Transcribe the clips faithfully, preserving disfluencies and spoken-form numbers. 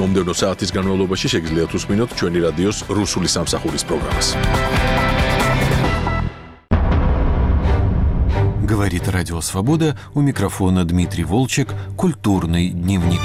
მომდევნო საათის განმავლობაში შეგიძლიათ უსმინოთ ჩვენი რადიოს რუსული სამსახურის პროგრამას. Говорит Радио Свобода, у микрофона Дмитрий Волчек, «Культурный дневник».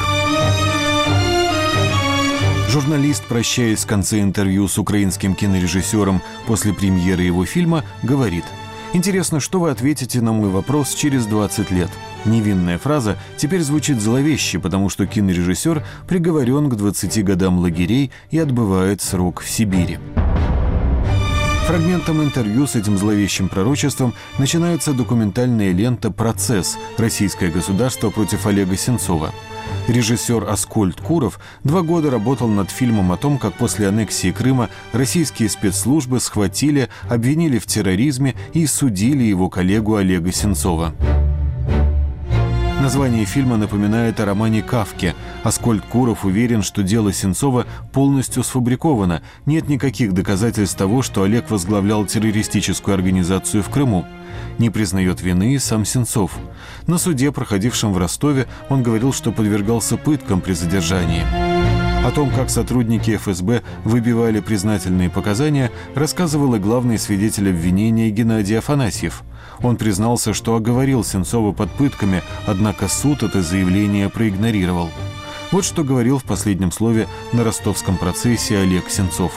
Журналист, прощаясь в конце интервью с украинским кинорежиссером после премьеры его фильма, говорит: «Интересно, что вы ответите на мой вопрос через двадцать лет?» Невинная фраза теперь звучит зловеще, потому что кинорежиссер приговорен к двадцати годам лагерей и отбывает срок в Сибири. Фрагментом интервью с этим зловещим пророчеством начинается документальная лента «Процесс. Российское государство против Олега Сенцова». Режиссер Аскольд Куров два года работал над фильмом о том, как после аннексии Крыма российские спецслужбы схватили, обвинили в терроризме и судили его коллегу Олега Сенцова. Название фильма напоминает о романе Кафки. Аскольд Куров уверен, что дело Сенцова полностью сфабриковано. Нет никаких доказательств того, что Олег возглавлял террористическую организацию в Крыму. Не признает вины и сам Сенцов. На суде, проходившем в Ростове, он говорил, что подвергался пыткам при задержании. О том, как сотрудники эф эс бэ выбивали признательные показания, рассказывал и главный свидетель обвинения Геннадий Афанасьев. Он признался, что оговорил Сенцова под пытками, однако суд это заявление проигнорировал. Вот что говорил в последнем слове на ростовском процессе Олег Сенцов.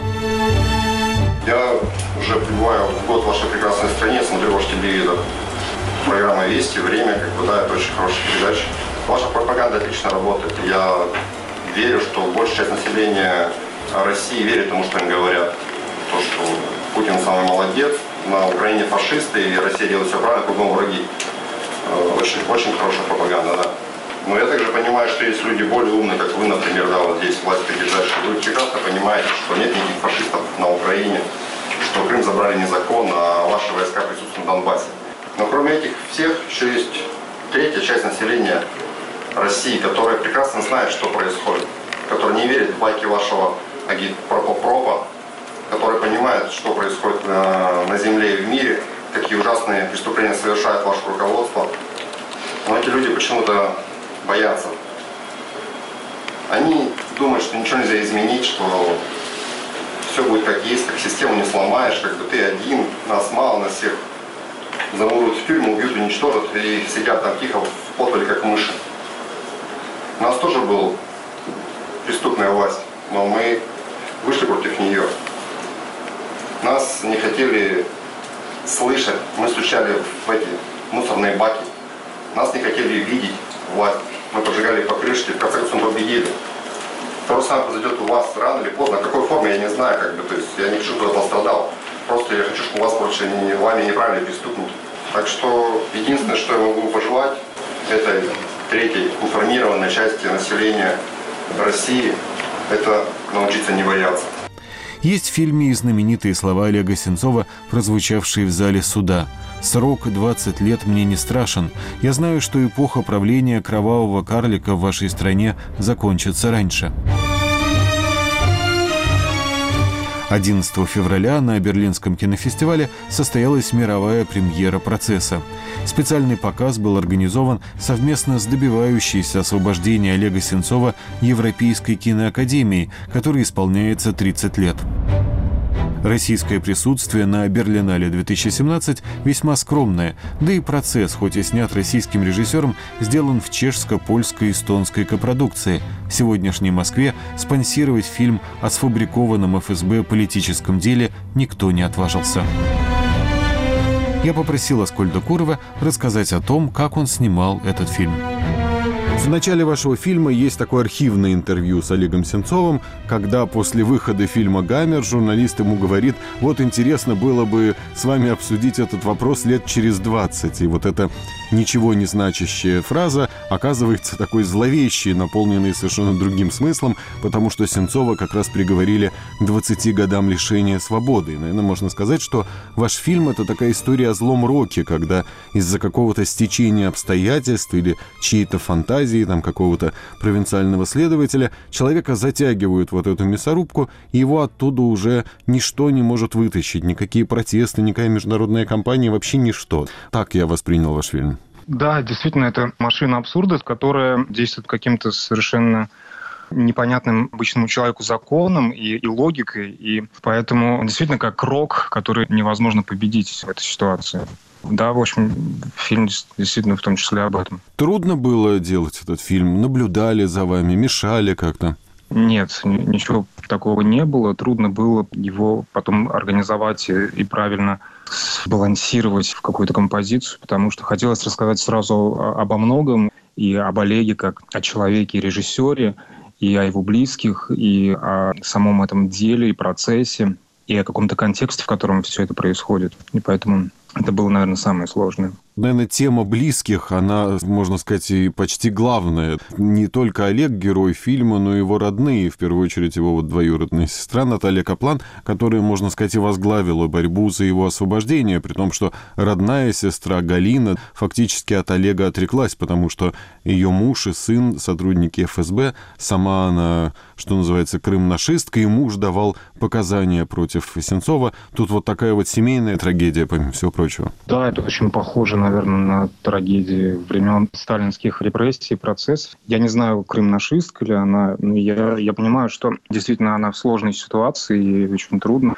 Я уже пребываю год в вашей прекрасной стране, смотрю ваш телевизор. Программа «Вести», «Время», как бы, да, это очень хорошая передача. Ваша пропаганда отлично работает. Я верю, что большая часть населения России верит тому, что им говорят. То, что Путин самый молодец, на Украине фашисты, и Россия делает все правильно, кругом враги. Очень, очень хорошая пропаганда, да. Но я также понимаю, что есть люди более умные, как вы, например, да, вот здесь власть придержащие. Вы прекрасно понимаете, что нет никаких фашистов на Украине, что Крым забрали незаконно, а ваши войска присутствуют на Донбассе. Но кроме этих всех еще есть третья часть населения России, которая прекрасно знает, что происходит, которая не верит в байки вашего агитпропа, которая понимает, что происходит на, на земле и в мире, какие ужасные преступления совершает ваше руководство. Но эти люди почему-то боятся. Они думают, что ничего нельзя изменить, что все будет как есть, как систему не сломаешь, как бы ты один, нас мало, нас всех замуруют в тюрьму, убьют, уничтожат и сидят там тихо в подполе, как мыши. У нас тоже была преступная власть, но мы вышли против нее. Нас не хотели слышать, мы стучали в эти мусорные баки. Нас не хотели видеть власть. Мы поджигали покрышки, в конце концов победили. То же самое произойдет у вас рано или поздно. В какой форме, я не знаю, как бы, то есть я не хочу, чтобы я пострадал. Просто я хочу, чтобы у вас больше не, вами не правили преступники. Так что единственное, что я могу пожелать, это третьей информированной части населения России, это научиться не бояться. Есть в фильме и знаменитые слова Олега Сенцова, прозвучавшие в зале суда. «Срок двадцать лет мне не страшен. Я знаю, что эпоха правления кровавого карлика в вашей стране закончится раньше». одиннадцатого февраля на Берлинском кинофестивале состоялась мировая премьера «Процесса». Специальный показ был организован совместно с добивающейся освобождения Олега Сенцова Европейской киноакадемией, которой исполняется тридцать лет. Российское присутствие на Берлинале две тысячи семнадцать весьма скромное, да и «Процесс», хоть и снят российским режиссером, сделан в чешско-польско-эстонской копродукции. В сегодняшней Москве спонсировать фильм о сфабрикованном эф эс бэ политическом деле никто не отважился. Я попросил Аскольда Курова рассказать о том, как он снимал этот фильм. В начале вашего фильма есть такое архивное интервью с Олегом Сенцовым, когда после выхода фильма «Гамер» журналист ему говорит: вот интересно было бы с вами обсудить этот вопрос лет через двадцать. И вот эта ничего не значащая фраза оказывается такой зловещей, наполненной совершенно другим смыслом, потому что Сенцова как раз приговорили к двадцати годам лишения свободы. И, наверное, можно сказать, что ваш фильм — это такая история о злом роке, когда из-за какого-то стечения обстоятельств или чьей-то фантазии, там, какого-то провинциального следователя, человека затягивают вот эту мясорубку, и его оттуда уже ничто не может вытащить, никакие протесты, никакая международная кампания, вообще ничто. Так я воспринял ваш фильм. Да, действительно, это машина абсурда, которая действует каким-то совершенно непонятным обычному человеку законом и, и логикой, и поэтому он действительно как рок, который невозможно победить в этой ситуации. Да, в общем, фильм действительно в том числе об этом. Трудно было делать этот фильм? Наблюдали за вами, мешали как-то? Нет, ничего такого не было. Трудно было его потом организовать и правильно сбалансировать в какую-то композицию, потому что хотелось рассказать сразу обо многом, и об Олеге как о человеке-режиссере, и о его близких, и о самом этом деле и процессе, и о каком-то контексте, в котором все это происходит. И поэтому это было, наверное, самое сложное. Наверное, тема близких, она, можно сказать, и почти главная. Не только Олег герой фильма, но и его родные, в первую очередь его вот двоюродная сестра Наталья Каплан, которая, можно сказать, и возглавила борьбу за его освобождение, при том, что родная сестра Галина фактически от Олега отреклась, потому что ее муж и сын сотрудники эф эс бэ, сама она, что называется, крымнашистка, и муж давал показания против Сенцова. Тут вот такая вот семейная трагедия, помимо всего прочего. Да, это очень похоже, наверное, на трагедии времен сталинских репрессий, процессов. Я не знаю, крымнашистка ли она, но я, я понимаю, что действительно она в сложной ситуации, ей очень трудно.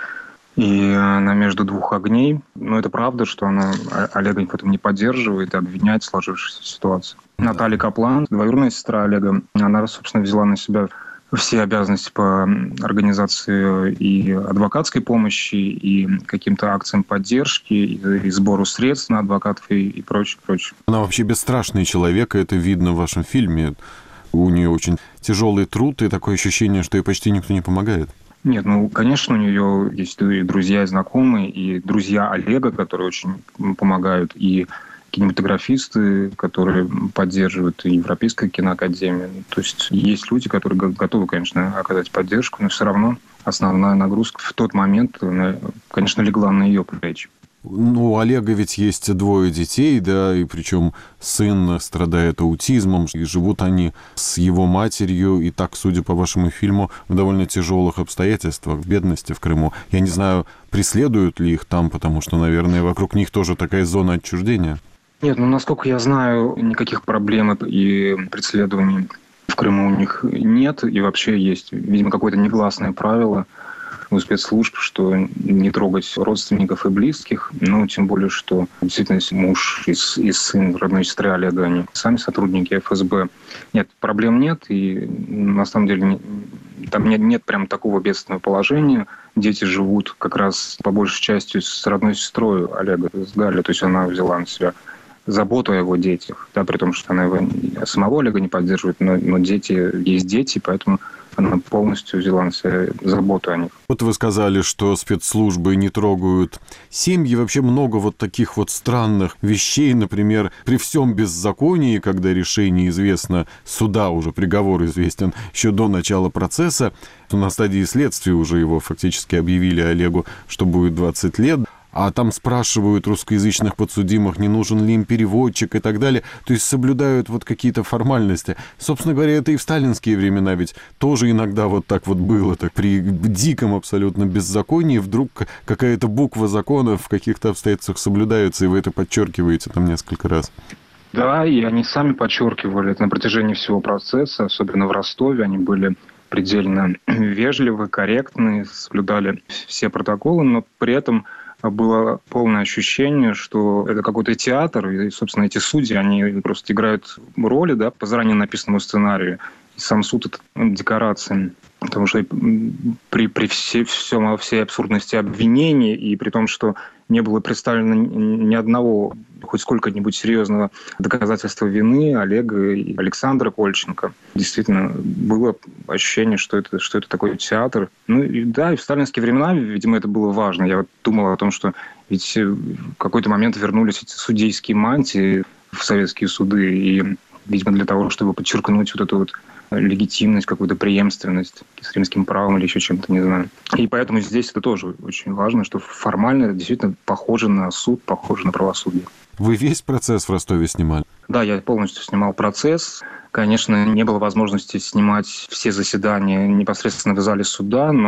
И она между двух огней. Но это правда, что она Олега в этом не поддерживает и обвиняет в сложившейся ситуации. Наталья Каплан, двоюродная сестра Олега, она, собственно, взяла на себя все обязанности по организации и адвокатской помощи, и каким-то акциям поддержки, и сбору средств на адвокатов, и, и прочее, прочее. Она вообще бесстрашный человек, и это видно в вашем фильме. У нее очень тяжелый труд, и такое ощущение, что ей почти никто не помогает. Нет, ну, конечно, у нее есть и друзья, и знакомые, и друзья Олега, которые очень помогают, и кинематографисты, которые поддерживают и Европейская киноакадемия. То есть есть люди, которые готовы, конечно, оказать поддержку, но все равно основная нагрузка в тот момент, конечно, легла на ее плечи. Ну, у Олега ведь есть двое детей, да, и причем сын страдает аутизмом, и живут они с его матерью, и так, судя по вашему фильму, в довольно тяжелых обстоятельствах, в бедности в Крыму. Я не знаю, преследуют ли их там, потому что, наверное, вокруг них тоже такая зона отчуждения. Нет, ну, насколько я знаю, никаких проблем и преследований в Крыму у них нет. И вообще есть, видимо, какое-то негласное правило у спецслужб, что не трогать родственников и близких. Ну, тем более, что действительно муж и, и сын родной сестры Олега, они сами сотрудники эф эс бэ. Нет, проблем нет. И на самом деле там нет, нет прям такого бедственного положения. Дети живут как раз по большей части с родной сестрой Олега, с Галей. То есть она взяла на себя заботу о его детях, да, при том, что она его самого Олега не поддерживает, но, но дети есть дети, поэтому она полностью взяла на себя заботу о них. Вот вы сказали, что спецслужбы не трогают семьи. Вообще много вот таких вот странных вещей. Например, при всем беззаконии, когда решение известно суда, уже приговор известен еще до начала процесса, то на стадии следствия уже его фактически объявили Олегу, что будет двадцать лет. А там спрашивают русскоязычных подсудимых, не нужен ли им переводчик и так далее. То есть соблюдают вот какие-то формальности. Собственно говоря, это и в сталинские времена ведь тоже иногда вот так вот было. Так при диком абсолютно беззаконии вдруг какая-то буква закона в каких-то обстоятельствах соблюдается, и вы это подчеркиваете там несколько раз. Да, и они сами подчеркивали это на протяжении всего процесса, особенно в Ростове. Они были предельно вежливы, корректны, соблюдали все протоколы, но при этом было полное ощущение, что это какой-то театр, и, собственно, эти судьи, они просто играют роли, да, по заранее написанному сценарию. И сам суд — это декорация. Потому что при, при всей, всем, всей абсурдности обвинений, и при том, что не было представлено ни одного хоть сколько-нибудь серьезного доказательства вины Олега и Александра Кольченко, действительно было ощущение, что это, что это такой театр. Ну и да, и в сталинские времена, видимо, это было важно. Я вот думал о том, что ведь в какой-то момент вернулись эти судейские мантии в советские суды, и, видимо, для того, чтобы подчеркнуть вот эту вот легитимность, какую-то преемственность с римским правом или еще чем-то, не знаю. И поэтому здесь это тоже очень важно, что формально это действительно похоже на суд, похоже на правосудие. Вы весь процесс в Ростове снимали? Да, я полностью снимал процесс. Конечно, не было возможности снимать все заседания непосредственно в зале суда, но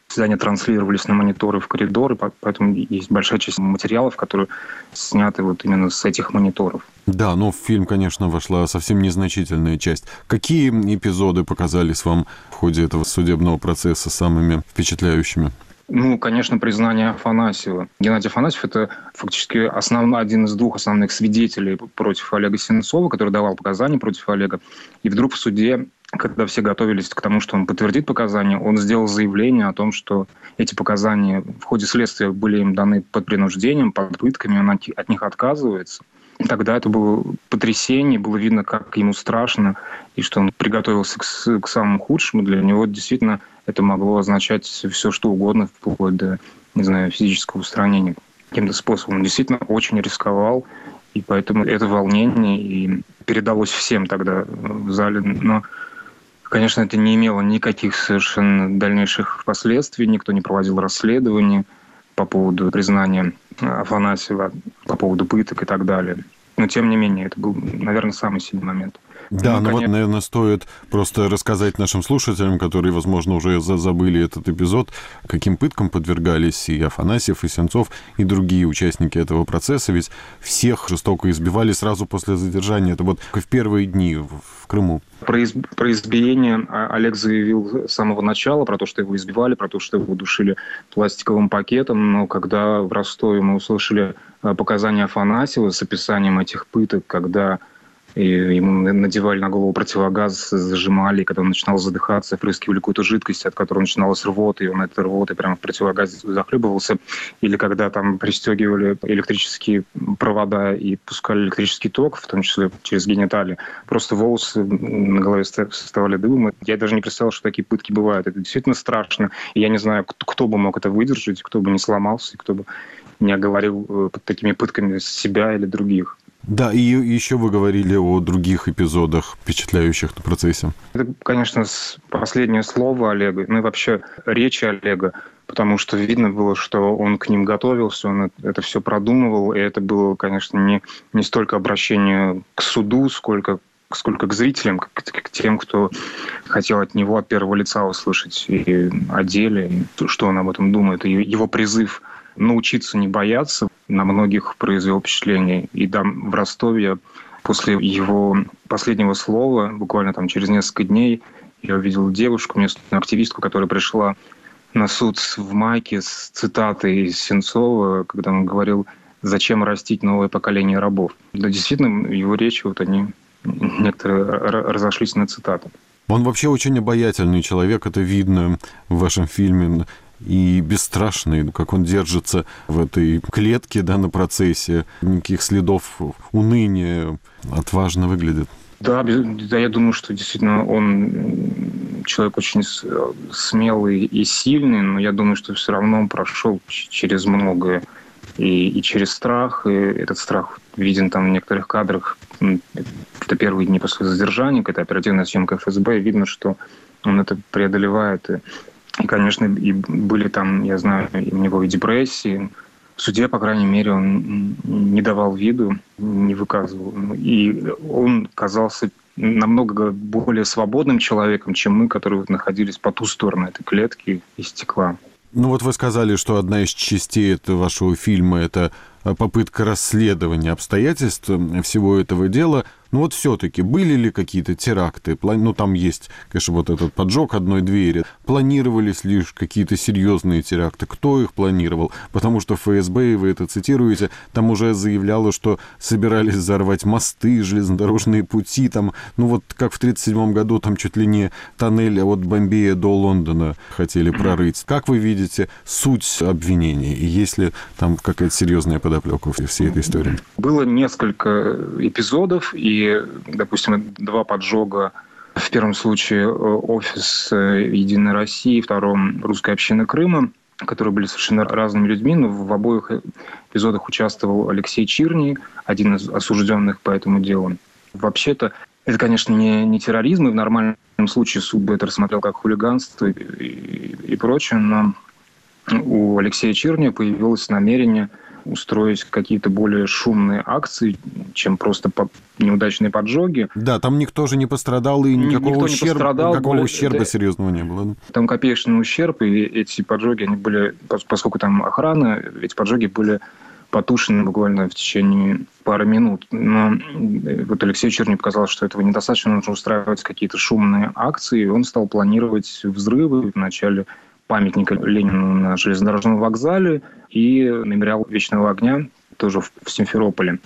Заседания транслировались на мониторы в коридоры, поэтому есть большая часть материалов, которые сняты вот именно с этих мониторов. Да, но в фильм, конечно, вошла совсем незначительная часть. Какие эпизоды показались вам в ходе этого судебного процесса самыми впечатляющими? Ну, конечно, признание Афанасьева. Геннадий Афанасьев – это фактически основной, один из двух основных свидетелей против Олега Сенцова, который давал показания против Олега. И вдруг в суде, когда все готовились к тому, что он подтвердит показания, он сделал заявление о том, что эти показания в ходе следствия были им даны под принуждением, под пытками, он от них отказывается. Тогда это было потрясение, было видно, как ему страшно, и что он приготовился к, к самому худшему. Для него действительно это могло означать все, что угодно, вплоть до, не знаю, физического устранения каким-то способом. Он действительно очень рисковал, и поэтому это волнение и передалось всем тогда в зале. Но, конечно, это не имело никаких совершенно дальнейших последствий, никто не проводил расследование по поводу признания Афанасьева, по поводу пыток и так далее. Но, тем не менее, это был, наверное, самый сильный момент. Да, ну, ну конечно... вот, наверное, стоит просто рассказать нашим слушателям, которые, возможно, уже забыли этот эпизод, каким пыткам подвергались и Афанасьев, и Сенцов, и другие участники этого процесса. Ведь всех жестоко избивали сразу после задержания. Это вот в первые дни в Крыму. Про, изб... про избиение Олег заявил с самого начала, про то, что его избивали, про то, что его душили пластиковым пакетом. Но когда в Ростове мы услышали показания Афанасьева с описанием этих пыток, когда и ему надевали на голову противогаз, зажимали, и когда он начинал задыхаться, впрыскивали какую-то жидкость, от которой начиналась рвота, и он этой рвотой прямо в противогазе захлебывался. Или когда там пристегивали электрические провода и пускали электрический ток, в том числе через гениталии. Просто волосы на голове вставали дыбом. Я даже не представлял, что такие пытки бывают. Это действительно страшно. И я не знаю, кто бы мог это выдержать, кто бы не сломался, кто бы не оговорил под такими пытками себя или других. Да, и еще вы говорили о других эпизодах, впечатляющих на процессе. Это, конечно, последнее слово Олега, ну и вообще речи Олега, потому что видно было, что он к ним готовился, он это все продумывал, и это было, конечно, не, не столько обращение к суду, сколько, сколько к зрителям, к, к тем, кто хотел от него от первого лица услышать и о деле, и что он об этом думает, и его призыв научиться не бояться на многих произвел впечатление. И там в Ростове после его последнего слова, буквально там через несколько дней, я увидел девушку, местную активистку, которая пришла на суд в майке с цитатой из Сенцова, когда он говорил: «Зачем растить новое поколение рабов?». Да, действительно, его речи, вот они некоторые разошлись на цитаты. Он вообще очень обаятельный человек, это видно в вашем фильме. И бесстрашный, как он держится в этой клетке, да, на процессе. Никаких следов уныния, отважно выглядит. Да, да, я думаю, что действительно он человек очень смелый и сильный, но я думаю, что все равно он прошел через многое. И, и через страх, и этот страх виден там в некоторых кадрах. Это первые дни после задержания, это оперативная съемка эф эс бэ, видно, что он это преодолевает. И, И, конечно, и были там, я знаю, у него и депрессии. В суде, по крайней мере, он не давал виду, не выказывал. И он казался намного более свободным человеком, чем мы, которые находились по ту сторону этой клетки из стекла. Ну вот вы сказали, что одна из частей этого вашего фильма – это попытка расследования обстоятельств всего этого дела. Ну вот все-таки были ли какие-то теракты? Ну там есть, конечно, вот этот поджог одной двери. Планировались ли какие-то серьезные теракты? Кто их планировал? Потому что эф эс бэ, и вы это цитируете, там уже заявляло, что собирались взорвать мосты, железнодорожные пути. Там, ну вот как в тридцать седьмом году там чуть ли не тоннель от Бомбея до Лондона хотели прорыть. Как вы видите суть обвинений? И есть ли там какая-то серьезная подоплека всей этой истории? Было несколько эпизодов, и, допустим, два поджога. В первом случае офис «Единой России», в втором русской общины Крыма, которые были совершенно разными людьми, но в обоих эпизодах участвовал Алексей Чирний, один из осужденных по этому делу. Вообще-то, это, конечно, не, не терроризм, и в нормальном случае суд бы это рассмотрел как хулиганство и, и, и прочее, но у Алексея Чирния появилось намерение устроить какие-то более шумные акции, чем просто по... неудачные поджоги. Да, там никто же не пострадал, и никакого никто ущерба, не пострадал, никакого более... ущерба да, серьезного не было. Там копеечный ущерб, и эти поджоги, они были, поскольку там охрана, эти поджоги были потушены буквально в течение пары минут. Но вот Алексею Черни показалось, что этого недостаточно, нужно устраивать какие-то шумные акции, и он стал планировать взрывы в начале памятника Ленину на железнодорожном вокзале и мемориал Вечного огня тоже в Симферополе.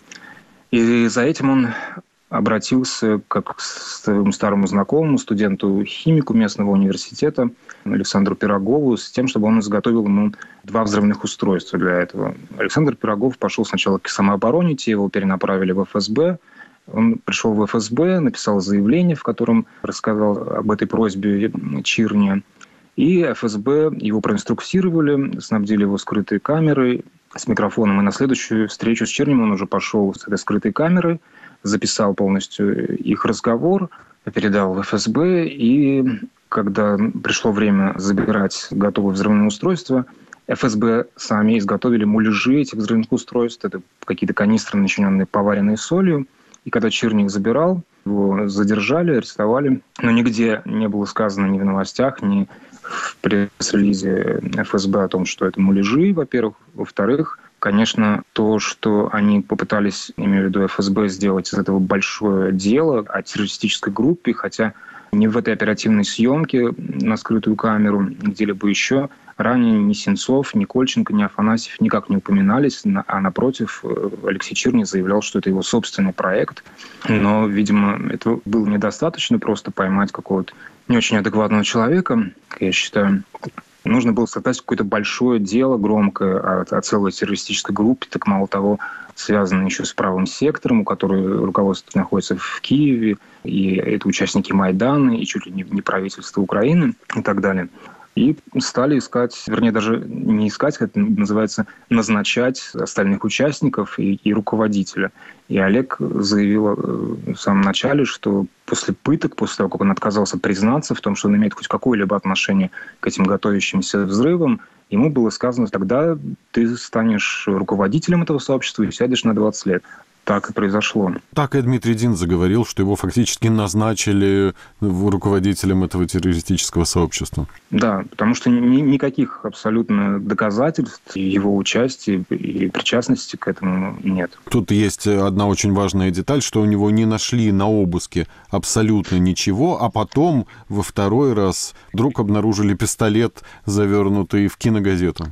И за этим он обратился как к своему старому знакомому, студенту-химику местного университета Александру Пирогову с тем, чтобы он изготовил ему два взрывных устройства для этого. Александр Пирогов пошел сначала к самообороне, те его перенаправили в эф эс бэ. Он пришел в эф эс бэ, написал заявление, в котором рассказал об этой просьбе Чирни. И эф эс бэ его проинструктировали, снабдили его скрытой камерой с микрофоном. И на следующую встречу с Чернем он уже пошел с этой скрытой камерой, записал полностью их разговор, передал в эф эс бэ, и когда пришло время забирать готовые взрывные устройства, эф эс бэ сами изготовили муляжи этих взрывных устройств, это какие-то канистры, начиненные поваренной солью, и когда Черни их забирал, его задержали, арестовали, но нигде не было сказано ни в новостях, ни в пресс-релизе эф эс бэ о том, что это муляжи, во-первых. Во-вторых, конечно, то, что они попытались, имею в виду эф эс бэ, сделать из этого большое дело о террористической группе, хотя ни в этой оперативной съемке на скрытую камеру, где-либо еще, ранее ни Сенцов, ни Кольченко, ни Афанасьев никак не упоминались, а напротив, Алексей Черни заявлял, что это его собственный проект. Но, видимо, этого было недостаточно, просто поймать какого-то не очень адекватного человека, я считаю. Нужно было создать какое-то большое дело, громкое, о, о целой террористической группе, так мало того, связанное еще с правым сектором, у которого руководство находится в Киеве, и это участники Майдана, и чуть ли не, не правительство Украины и так далее. И стали искать, вернее, даже не искать, как это называется, назначать остальных участников и, и руководителя. И Олег заявил в самом начале, что после пыток, после того, как он отказался признаться в том, что он имеет хоть какое-либо отношение к этим готовящимся взрывам, ему было сказано, тогда ты станешь руководителем этого сообщества и сядешь на двадцать лет. Так и произошло. Так и Дмитрий Дин заговорил, что его фактически назначили руководителем этого террористического сообщества. Да, потому что ни, никаких абсолютно доказательств его участия и причастности к этому нет. Тут есть одна очень важная деталь, что у него не нашли на обыске абсолютно ничего, а потом во второй раз вдруг обнаружили пистолет, завернутый в киногазету.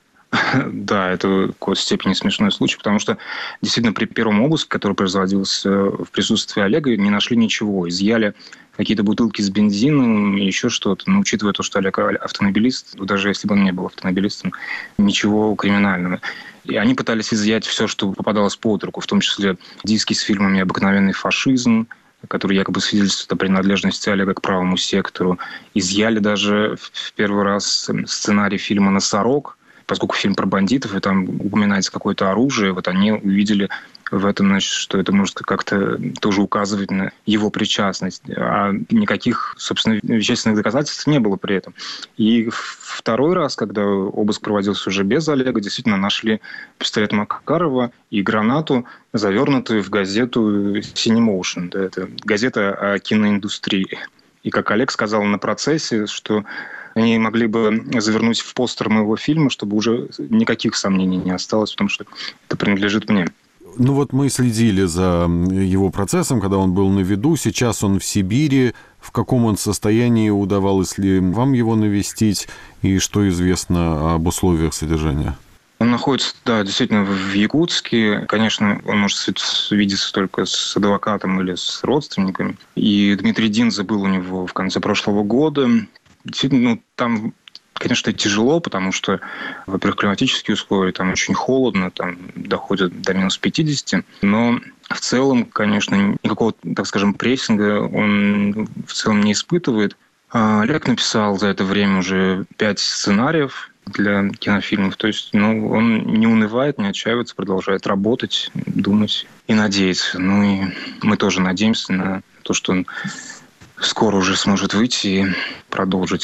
Да, это в какой-то степени смешной случай, потому что действительно при первом обыске, который производился в присутствии Олега, не нашли ничего. Изъяли какие-то бутылки с бензином и еще что-то. Но учитывая то, что Олег автомобилист, даже если бы он не был автомобилистом, ничего криминального. И они пытались изъять все, что попадалось под руку, в том числе диски с фильмами «Обыкновенный фашизм», который якобы свидетельствует о принадлежности Олега к правому сектору. Изъяли даже в первый раз сценарий фильма «Носорог», поскольку фильм про бандитов, и там упоминается какое-то оружие, вот они увидели в этом, значит, что это может как-то тоже указывать на его причастность. А никаких, собственно, вещественных доказательств не было при этом. И второй раз, когда обыск проводился уже без Олега, действительно нашли пистолет Макарова и гранату, завернутую в газету «Синемоушен». Да, это газета о киноиндустрии. И, как Олег сказал на процессе, что они могли бы завернуть в постер моего фильма, чтобы уже никаких сомнений не осталось в том, что это принадлежит мне. Ну вот мы следили за его процессом, когда он был на виду. Сейчас он в Сибири. В каком он состоянии? Удавалось ли вам его навестить? И что известно об условиях содержания? Он находится, да, действительно, в Якутске. Конечно, он может видеться только с адвокатом или с родственниками. И Дмитрий Динзе был у него в конце прошлого года. Действительно, ну, там, конечно, тяжело, потому что, во-первых, климатические условия, там очень холодно, там доходит до минус пятидесяти. Но в целом, конечно, никакого, так скажем, прессинга он в целом не испытывает. А Олег написал за это время уже пять сценариев для кинофильмов. То есть, ну, он не унывает, не отчаивается, продолжает работать, думать и надеяться. Ну и мы тоже надеемся на то, что он скоро уже сможет выйти и продолжить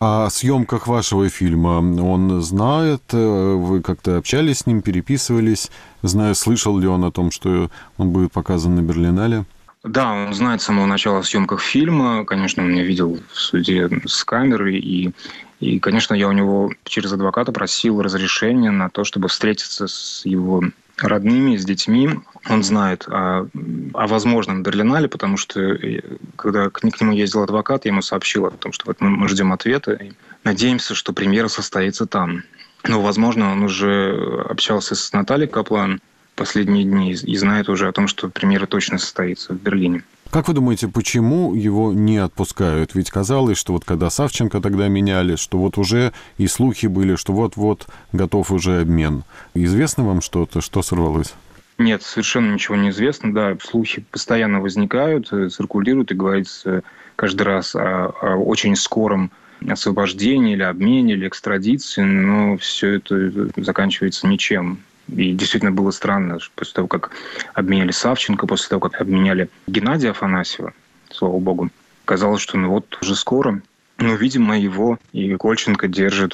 О съемках вашего фильма он знает? Вы как-то общались с ним, переписывались? Знаю, слышал ли он о том, что он будет показан на Берлинале? Да, он знает с самого начала о съемках фильма. Конечно, он меня видел в суде с камерой. И, и, конечно, я у него через адвоката просил разрешения на то, чтобы встретиться с его родными, с детьми. Он знает о, о возможном Берлинале, потому что когда к нему ездил адвокат, я ему сообщил о том, что вот мы, мы ждем ответа и надеемся, что премьера состоится там. Но, возможно, он уже общался с Натальей Каплан последние дни и знает уже о том, что премьера точно состоится в Берлине. Как вы думаете, почему его не отпускают? Ведь казалось, что вот когда Савченко тогда меняли, что вот уже и слухи были, что вот-вот готов уже обмен. Известно вам что-то, что сорвалось? Нет, совершенно ничего не известно. Да, слухи постоянно возникают, циркулируют и говорится каждый раз о, о очень скором освобождении или обмене, или экстрадиции, но все это заканчивается ничем. И действительно было странно, что после того, как обменяли Савченко, после того, как обменяли Геннадия Афанасьева, слава богу, казалось, что ну вот уже скоро. Но, видимо, его и Кольченко держат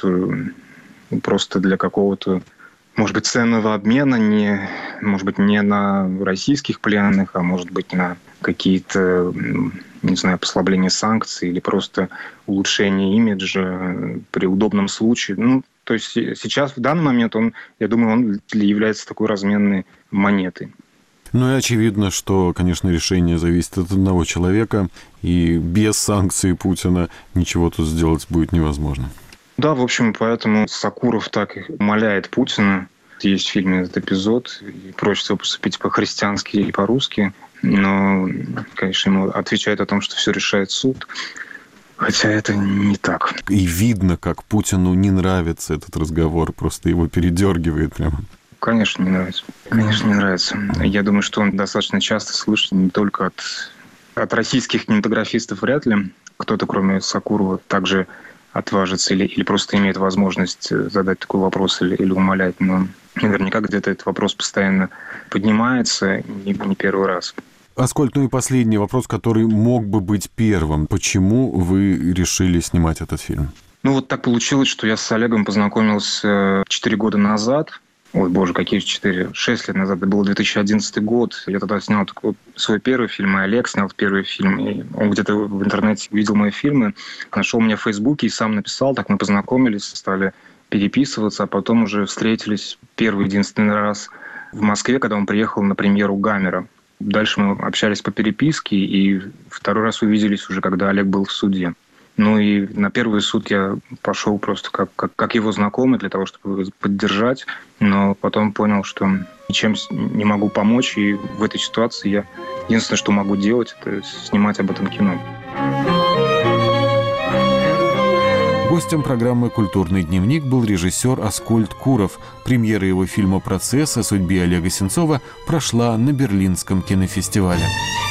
просто для какого-то, может быть, ценного обмена, не, может быть, не на российских пленных, а может быть, на какие-то, не знаю, послабления санкций или просто улучшение имиджа при удобном случае. Ну, то есть сейчас, в данный момент, он, я думаю, он является такой разменной монетой. Ну и очевидно, что, конечно, решение зависит от одного человека, и без санкций Путина ничего тут сделать будет невозможно. Да, в общем, поэтому Сакуров так и умоляет Путина. Есть в фильме этот эпизод, и просит его поступить по-христиански или по-русски, но, конечно, ему отвечает о том, что все решает суд. Хотя это не так. И видно, как Путину не нравится этот разговор, просто его передергивает прямо. Конечно, не нравится. Конечно, не нравится. Я думаю, что он достаточно часто слышит не только от, от российских кинематографистов, вряд ли кто-то, кроме Сакурова, также отважится или, или просто имеет возможность задать такой вопрос или, или умолять. Но наверняка где-то этот вопрос постоянно поднимается, не, не первый раз. Аскольд, ну и последний вопрос, который мог бы быть первым. Почему вы решили снимать этот фильм? Ну вот так получилось, что я с Олегом познакомился четыре года назад. Ой, боже, какие четыре? Шесть лет назад. Это был две тысячи одиннадцатый год. Я тогда снял такой свой первый фильм, и Олег снял первый фильм. И он где-то в интернете видел мои фильмы, нашел меня в Фейсбуке и сам написал. Так мы познакомились, стали переписываться, а потом уже встретились первый единственный раз в Москве, когда он приехал на премьеру «Гамера». Дальше мы общались по переписке, и второй раз увиделись уже, когда Олег был в суде. Ну и на первый суд я пошел просто как, как, как его знакомый для того, чтобы его поддержать, но потом понял, что ничем не могу помочь, и в этой ситуации я единственное, что могу делать, это снимать об этом кино. Гостем программы «Культурный дневник» был режиссер Аскольд Куров. Премьера его фильма «Процесс» о судьбе Олега Сенцова прошла на Берлинском кинофестивале.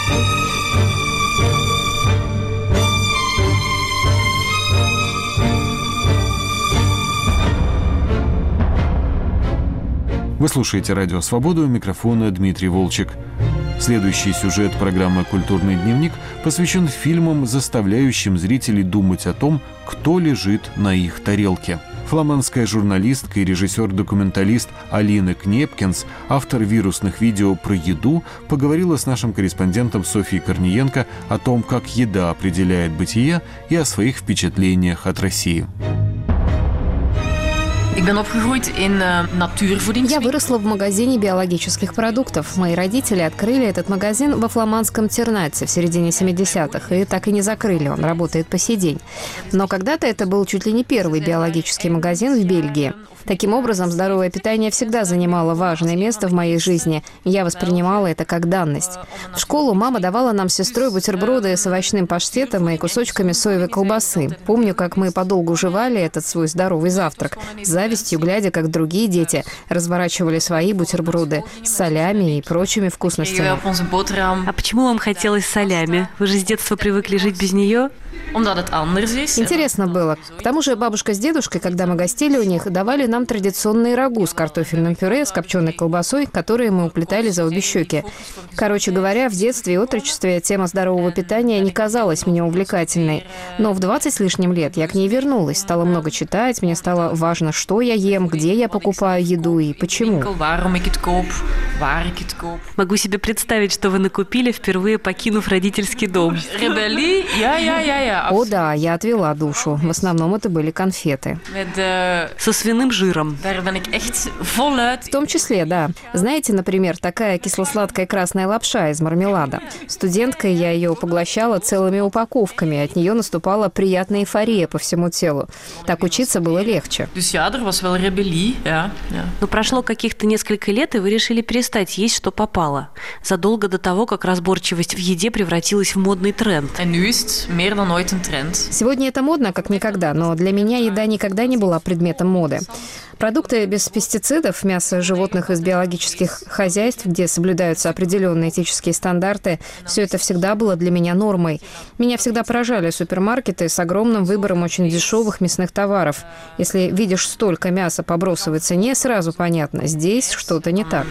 Вы слушаете «Радио Свобода», у микрофона Дмитрий Волчек. Следующий сюжет программы «Культурный дневник» посвящен фильмам, заставляющим зрителей думать о том, кто лежит на их тарелке. Фламандская журналистка и режиссер-документалист Алина Кнепкинс, автор вирусных видео про еду, поговорила с нашим корреспондентом Софией Корниенко о том, как еда определяет бытие, и о своих впечатлениях от России. Я выросла в магазине биологических продуктов. Мои родители открыли этот магазин во фламандском Тернате в середине семидесятых, и так и не закрыли, он работает по сей день. Но когда-то это был чуть ли не первый биологический магазин в Бельгии. Таким образом, здоровое питание всегда занимало важное место в моей жизни. Я воспринимала это как данность. В школу мама давала нам с сестрой бутерброды с овощным паштетом и кусочками соевой колбасы. Помню, как мы подолгу жевали этот свой здоровый завтрак, с завистью глядя, как другие дети разворачивали свои бутерброды с солями и прочими вкусностями. А почему вам хотелось солями? Вы же с детства привыкли жить без нее? Интересно было. К тому же бабушка с дедушкой, когда мы гостили у них, давали нам традиционные рагу с картофельным пюре, с копченой колбасой, которые мы уплетали за обе щеки. Короче говоря, в детстве и отрочестве тема здорового питания не казалась мне увлекательной. Но в двадцать с лишним лет я к ней вернулась, стала много читать, мне стало важно, что я ем, где я покупаю еду и почему. Могу себе представить, что вы накупили, впервые покинув родительский дом. О да, я отвела душу. В основном это были конфеты. Со свиным жиром. В том числе, да. Знаете, например, такая кисло-сладкая красная лапша из мармелада. Студенткой я ее поглощала целыми упаковками. От нее наступала приятная эйфория по всему телу. Так учиться было легче. Но прошло каких-то несколько лет, и вы решили перестать есть, что попало. Задолго до того, как разборчивость в еде превратилась в модный тренд. Сегодня это модно, как никогда, но для меня еда никогда не была предметом моды. Продукты без пестицидов, мясо животных из биологических хозяйств, где соблюдаются определенные этические стандарты, все это всегда было для меня нормой. Меня всегда поражали супермаркеты с огромным выбором очень дешевых мясных товаров. Если видишь столько мяса по бросовой цене, сразу понятно, здесь что-то не так.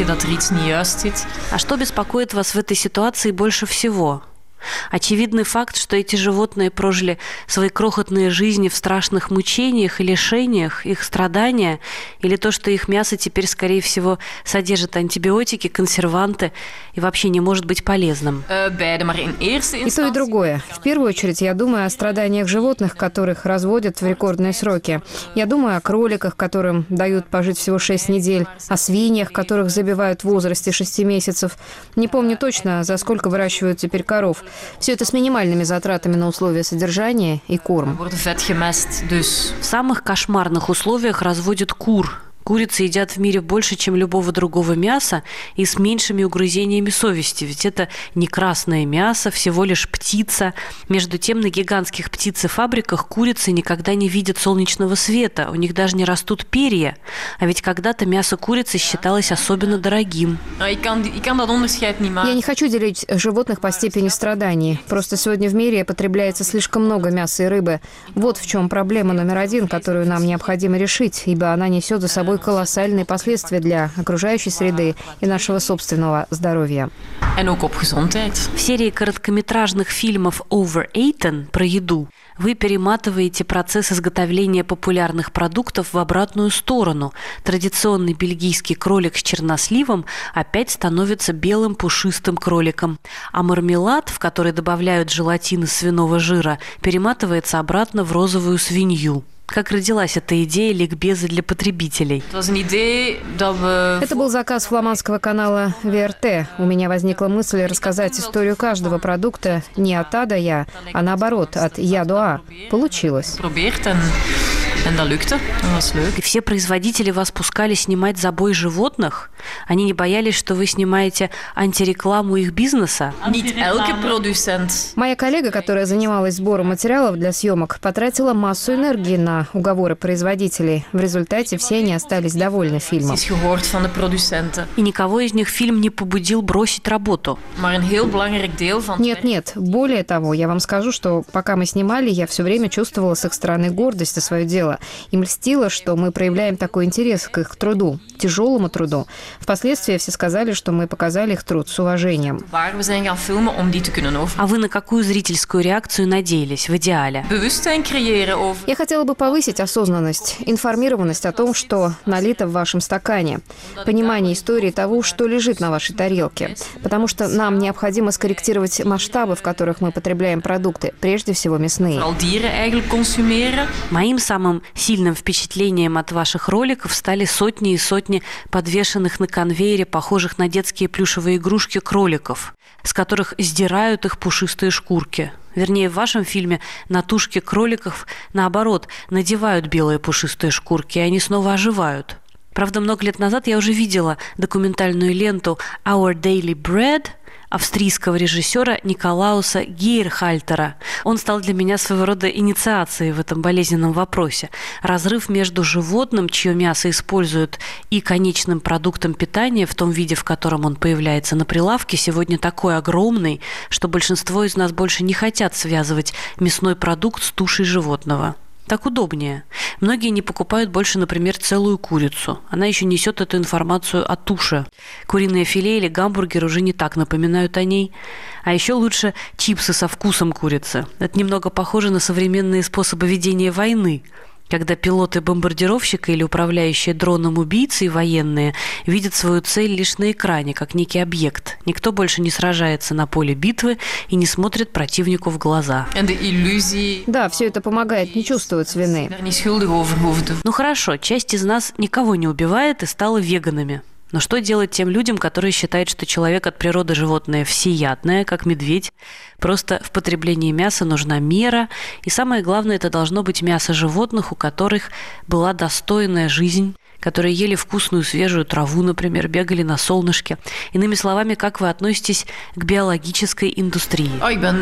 А что беспокоит вас в этой ситуации больше всего? Очевидный факт, что эти животные прожили свои крохотные жизни в страшных мучениях и лишениях, их страдания, или то, что их мясо теперь, скорее всего, содержит антибиотики, консерванты и вообще не может быть полезным? И то, и другое. В первую очередь я думаю о страданиях животных, которых разводят в рекордные сроки. Я думаю о кроликах, которым дают пожить всего шесть недель, о свиньях, которых забивают в возрасте шести месяцев. Не помню точно, за сколько выращивают теперь коров. Все это с минимальными затратами на условия содержания и корм. В самых кошмарных условиях разводят кур. Курицы едят в мире больше, чем любого другого мяса, и с меньшими угрызениями совести. Ведь это не красное мясо, всего лишь птица. Между тем, на гигантских птицефабриках курицы никогда не видят солнечного света. У них даже не растут перья. А ведь когда-то мясо курицы считалось особенно дорогим. Я не хочу делить животных по степени страданий. Просто сегодня в мире потребляется слишком много мяса и рыбы. Вот в чем проблема номер один, которую нам необходимо решить, ибо она несет за собой колоссальные последствия для окружающей среды и нашего собственного здоровья. В серии короткометражных фильмов «Overeaten» про еду вы перематываете процесс изготовления популярных продуктов в обратную сторону. Традиционный бельгийский кролик с черносливом опять становится белым пушистым кроликом, а мармелад, в который добавляют желатин из свиного жира, перематывается обратно в розовую свинью. Как родилась эта идея ликбеза для потребителей? Это был заказ фламандского канала вэ эр тэ. У меня возникла мысль рассказать историю каждого продукта не от А до Я, а наоборот, от Я до А. Получилось. И все производители вас пускали снимать забой животных? Они не боялись, что вы снимаете антирекламу их бизнеса? Моя коллега, которая занималась сбором материалов для съемок, потратила массу энергии на уговоры производителей. В результате все они остались довольны фильмом. И никого из них фильм не побудил бросить работу? Нет, нет. Более того, я вам скажу, что пока мы снимали, я все время чувствовала с их стороны гордость за свое дело. И мстила, что мы проявляем такой интерес к их труду, тяжелому труду. Впоследствии все сказали, что мы показали их труд с уважением. А вы на какую зрительскую реакцию надеялись в идеале? Я хотела бы повысить осознанность, информированность о том, что налито в вашем стакане, понимание истории того, что лежит на вашей тарелке. Потому что нам необходимо скорректировать масштабы, в которых мы потребляем продукты, прежде всего мясные. Моим самым сильным впечатлением от ваших роликов стали сотни и сотни подвешенных на конвейере, похожих на детские плюшевые игрушки, кроликов, с которых сдирают их пушистые шкурки. Вернее, в вашем фильме на тушки кроликов, наоборот, надевают белые пушистые шкурки, и они снова оживают. Правда, много лет назад я уже видела документальную ленту «Our Daily Bread» австрийского режиссера Николауса Гейрхальтера. Он стал для меня своего рода инициацией в этом болезненном вопросе. Разрыв между животным, чье мясо используют, и конечным продуктом питания в том виде, в котором он появляется на прилавке, сегодня такой огромный, что большинство из нас больше не хотят связывать мясной продукт с тушей животного. Так удобнее. Многие не покупают больше, например, целую курицу. Она еще несет эту информацию о туше. Куриное филе или гамбургер уже не так напоминают о ней. А еще лучше чипсы со вкусом курицы. Это немного похоже на современные способы ведения войны, когда пилоты бомбардировщика или управляющие дроном убийцы и военные видят свою цель лишь на экране, как некий объект. Никто больше не сражается на поле битвы и не смотрит противнику в глаза. Да, все это помогает не чувствовать вины. Ну хорошо, часть из нас никого не убивает и стала веганами. Но что делать тем людям, которые считают, что человек от природы животное всеядное, как медведь? Просто в потреблении мяса нужна мера, и самое главное, это должно быть мясо животных, у которых была достойная жизнь, которые ели вкусную свежую траву, например, бегали на солнышке. Иными словами, как вы относитесь к биологической индустрии?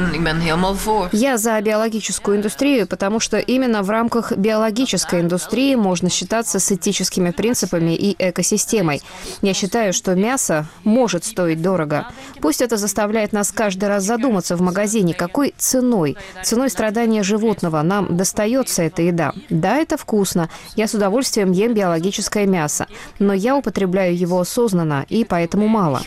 Я за биологическую индустрию, потому что именно в рамках биологической индустрии можно считаться с этическими принципами и экосистемой. Я считаю, что мясо может стоить дорого. Пусть это заставляет нас каждый раз задуматься в магазине, какой ценой, ценой страдания животного нам достается эта еда. Да, это вкусно. Я с удовольствием ем биологическое мясо, но я употребляю его осознанно, и поэтому мало.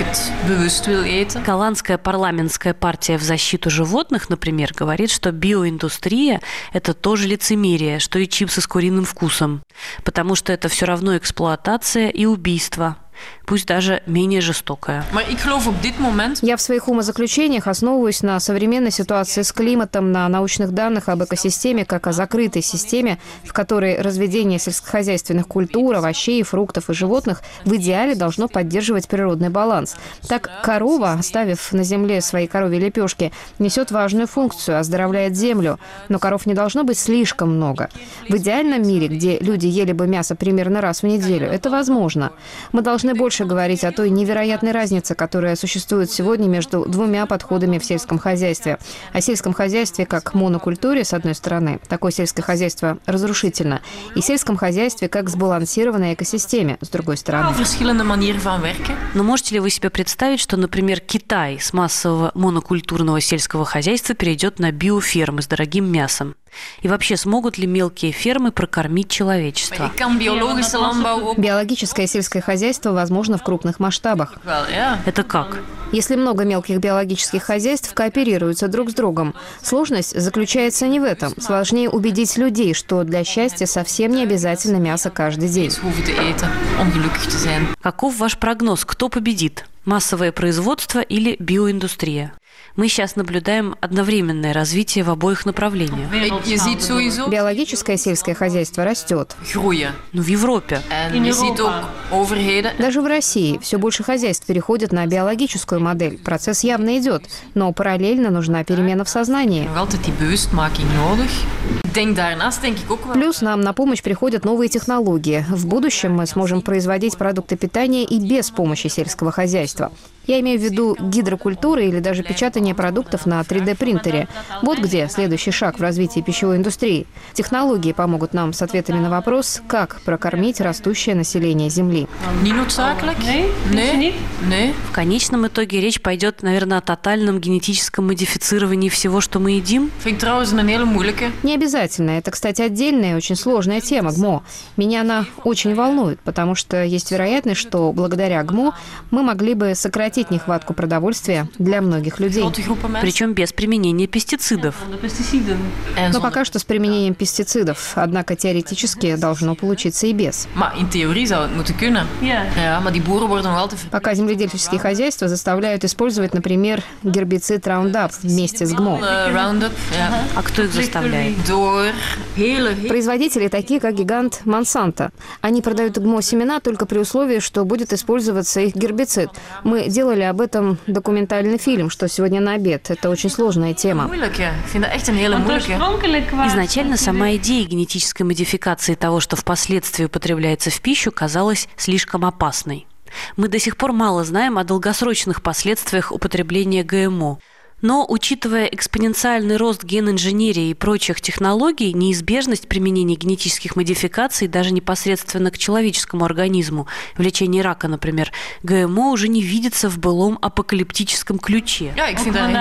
Голландская парламентская партия в защиту животных, например, говорит, что биоиндустрия – это тоже лицемерие, что и чипсы с куриным вкусом, потому что это все равно эксплуатация и убийство. Пусть даже менее жестокая. Я в своих умозаключениях основываюсь на современной ситуации с климатом, на научных данных об экосистеме, как о закрытой системе, в которой разведение сельскохозяйственных культур, овощей, фруктов и животных в идеале должно поддерживать природный баланс. Так, корова, оставив на земле свои коровьи лепешки, несет важную функцию, оздоровляет землю. Но коров не должно быть слишком много. В идеальном мире, где люди ели бы мясо примерно раз в неделю, это возможно. Мы должны больше говорить о той невероятной разнице, которая существует сегодня между двумя подходами в сельском хозяйстве. О сельском хозяйстве как монокультуре, с одной стороны, такое сельское хозяйство разрушительно, и сельском хозяйстве как сбалансированной экосистеме, с другой стороны. Но можете ли вы себе представить, что, например, Китай с массового монокультурного сельского хозяйства перейдет на биофермы с дорогим мясом? И вообще, смогут ли мелкие фермы прокормить человечество? Биологическое сельское хозяйство возможно в крупных масштабах. Это как? Если много мелких биологических хозяйств кооперируются друг с другом. Сложность заключается не в этом. Сложнее убедить людей, что для счастья совсем не обязательно мясо каждый день. Каков ваш прогноз? Кто победит? Массовое производство или биоиндустрия? Мы сейчас наблюдаем одновременное развитие в обоих направлениях. Биологическое сельское хозяйство растет. Ну, в Европе. Даже в России все больше хозяйств переходят на биологическую модель. Процесс явно идет, но параллельно нужна перемена в сознании. Плюс нам на помощь приходят новые технологии. В будущем мы сможем производить продукты питания и без помощи сельского хозяйства. Я имею в виду гидрокультуры или даже печатание продуктов на три дэ принтере. Вот где следующий шаг в развитии пищевой индустрии. Технологии помогут нам с ответами на вопрос, как прокормить растущее население Земли. В конечном итоге речь пойдет, наверное, о тотальном генетическом модифицировании всего, что мы едим? Не обязательно. Это, кстати, отдельная и очень сложная тема ГМО. Меня она очень волнует, потому что есть вероятность, что благодаря ГМО мы могли бы сократить нехватку продовольствия для многих людей. Причем без применения пестицидов. Но пока что с применением пестицидов. Однако теоретически должно получиться и без. Пока земледельческие хозяйства заставляют использовать, например, гербицид Roundup вместе с ГМО. А кто их заставляет? Производители такие, как гигант Monsanto. Они продают ГМО-семена только при условии, что будет использоваться их гербицид. Мы делали об этом документальный фильм, что сегодня на обед. Это очень сложная тема. Изначально сама идея генетической модификации того, что впоследствии употребляется в пищу, казалась слишком опасной. Мы до сих пор мало знаем о долгосрочных последствиях употребления ГМО. Но, учитывая экспоненциальный рост генинженерии и прочих технологий, неизбежность применения генетических модификаций даже непосредственно к человеческому организму, в лечении рака, например, ГМО уже не видится в былом апокалиптическом ключе. Да,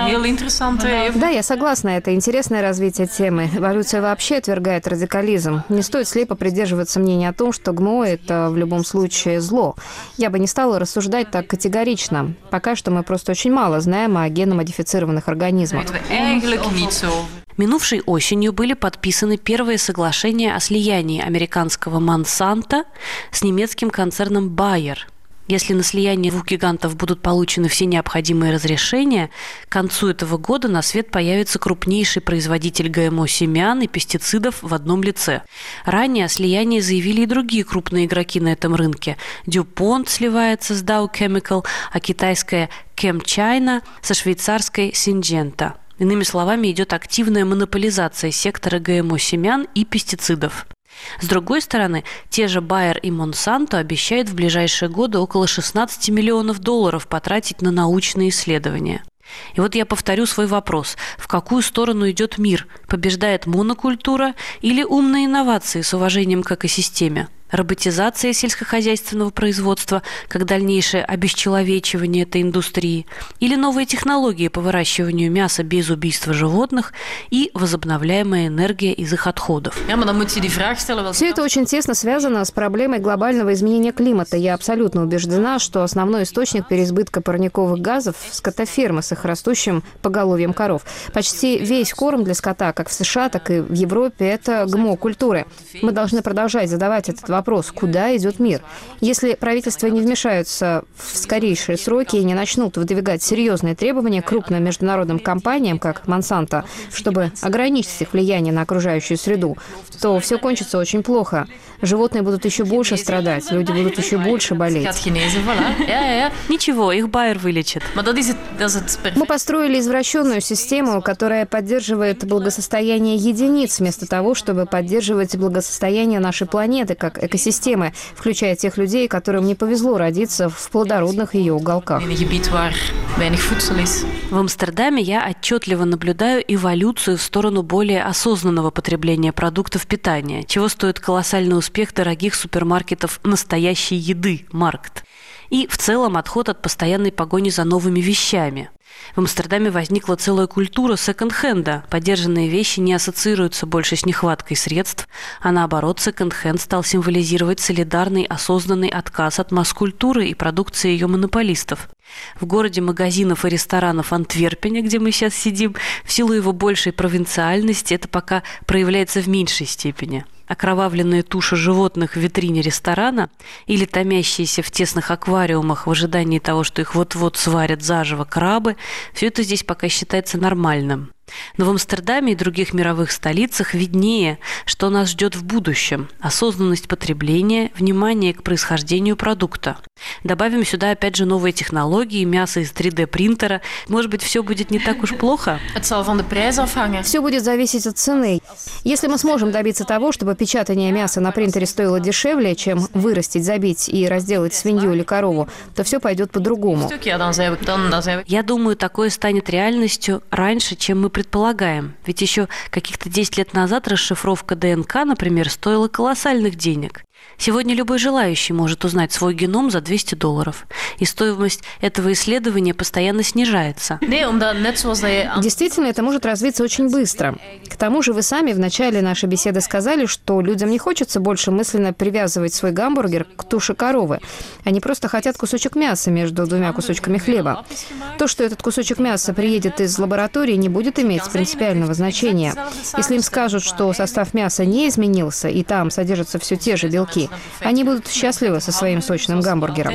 я согласна, это интересное развитие темы. Эволюция вообще отвергает радикализм. Не стоит слепо придерживаться мнения о том, что ГМО – это в любом случае зло. Я бы не стала рассуждать так категорично. Пока что мы просто очень мало знаем о геномодифицированных организмах. Минувшей осенью были подписаны первые соглашения о слиянии американского Monsanto с немецким концерном Bayer. Если на слияние двух гигантов будут получены все необходимые разрешения, к концу этого года на свет появится крупнейший производитель ГМО-семян и пестицидов в одном лице. Ранее о слиянии заявили и другие крупные игроки на этом рынке. DuPont сливается с Dow Chemical, а китайская ChemChina со швейцарской Syngenta. Иными словами, идет активная монополизация сектора ГМО-семян и пестицидов. С другой стороны, те же Bayer и Monsanto обещают в ближайшие годы около шестнадцать миллионов долларов потратить на научные исследования. И вот я повторю свой вопрос. В какую сторону идет мир? Побеждает монокультура или умные инновации с уважением к экосистеме? Роботизация сельскохозяйственного производства, как дальнейшее обесчеловечивание этой индустрии, или новые технологии по выращиванию мяса без убийства животных и возобновляемая энергия из их отходов. Все это очень тесно связано с проблемой глобального изменения климата. Я абсолютно убеждена, что основной источник переизбытка парниковых газов – скотофермы с их растущим поголовьем коров. Почти весь корм для скота, как в США, так и в Европе, это ГМО-культуры. Мы должны продолжать задавать этот вопрос. Вопрос, куда идет мир? Если правительства не вмешаются в скорейшие сроки и не начнут выдвигать серьезные требования крупным международным компаниям, как Monsanto, чтобы ограничить их влияние на окружающую среду, то все кончится очень плохо. Животные будут еще больше страдать, люди будут еще больше болеть. Ничего, их Bayer вылечит. Мы построили извращенную систему, которая поддерживает благосостояние единиц, вместо того, чтобы поддерживать благосостояние нашей планеты как экосистемы, включая тех людей, которым не повезло родиться в плодородных ее уголках. В Амстердаме я отчетливо наблюдаю эволюцию в сторону более осознанного потребления продуктов питания, чего стоит колоссальный успех дорогих супермаркетов настоящей еды, Маркт. И в целом отход от постоянной погони за новыми вещами. В Амстердаме возникла целая культура секонд-хенда. Подержанные вещи не ассоциируются больше с нехваткой средств, а наоборот, секонд-хенд стал символизировать солидарный, осознанный отказ от масс-культуры и продукции ее монополистов. В городе магазинов и ресторанов Антверпене, где мы сейчас сидим, в силу его большей провинциальности это пока проявляется в меньшей степени. Окровавленные туши животных в витрине ресторана или томящиеся в тесных аквариумах в ожидании того, что их вот-вот сварят заживо крабы, все это здесь пока считается нормальным. Но в Амстердаме и других мировых столицах виднее, что нас ждет в будущем. Осознанность потребления, внимание к происхождению продукта. Добавим сюда опять же новые технологии, мясо из три дэ принтера. Может быть, все будет не так уж плохо? Все будет зависеть от цены. Если мы сможем добиться того, чтобы печатание мяса на принтере стоило дешевле, чем вырастить, забить и разделать свинью или корову, то все пойдет по-другому. Я думаю, такое станет реальностью раньше, чем мы предполагаем. Ведь еще каких-то десять лет назад расшифровка дэ эн ка, например, стоила колоссальных денег. Сегодня любой желающий может узнать свой геном за двести долларов. И стоимость этого исследования постоянно снижается. Действительно, это может развиться очень быстро. К тому же вы сами в начале нашей беседы сказали, что людям не хочется больше мысленно привязывать свой гамбургер к туше коровы. Они просто хотят кусочек мяса между двумя кусочками хлеба. То, что этот кусочек мяса приедет из лаборатории, не будет иметь принципиального значения. Если им скажут, что состав мяса не изменился, и там содержатся все те же белки, они будут счастливы со своим сочным гамбургером.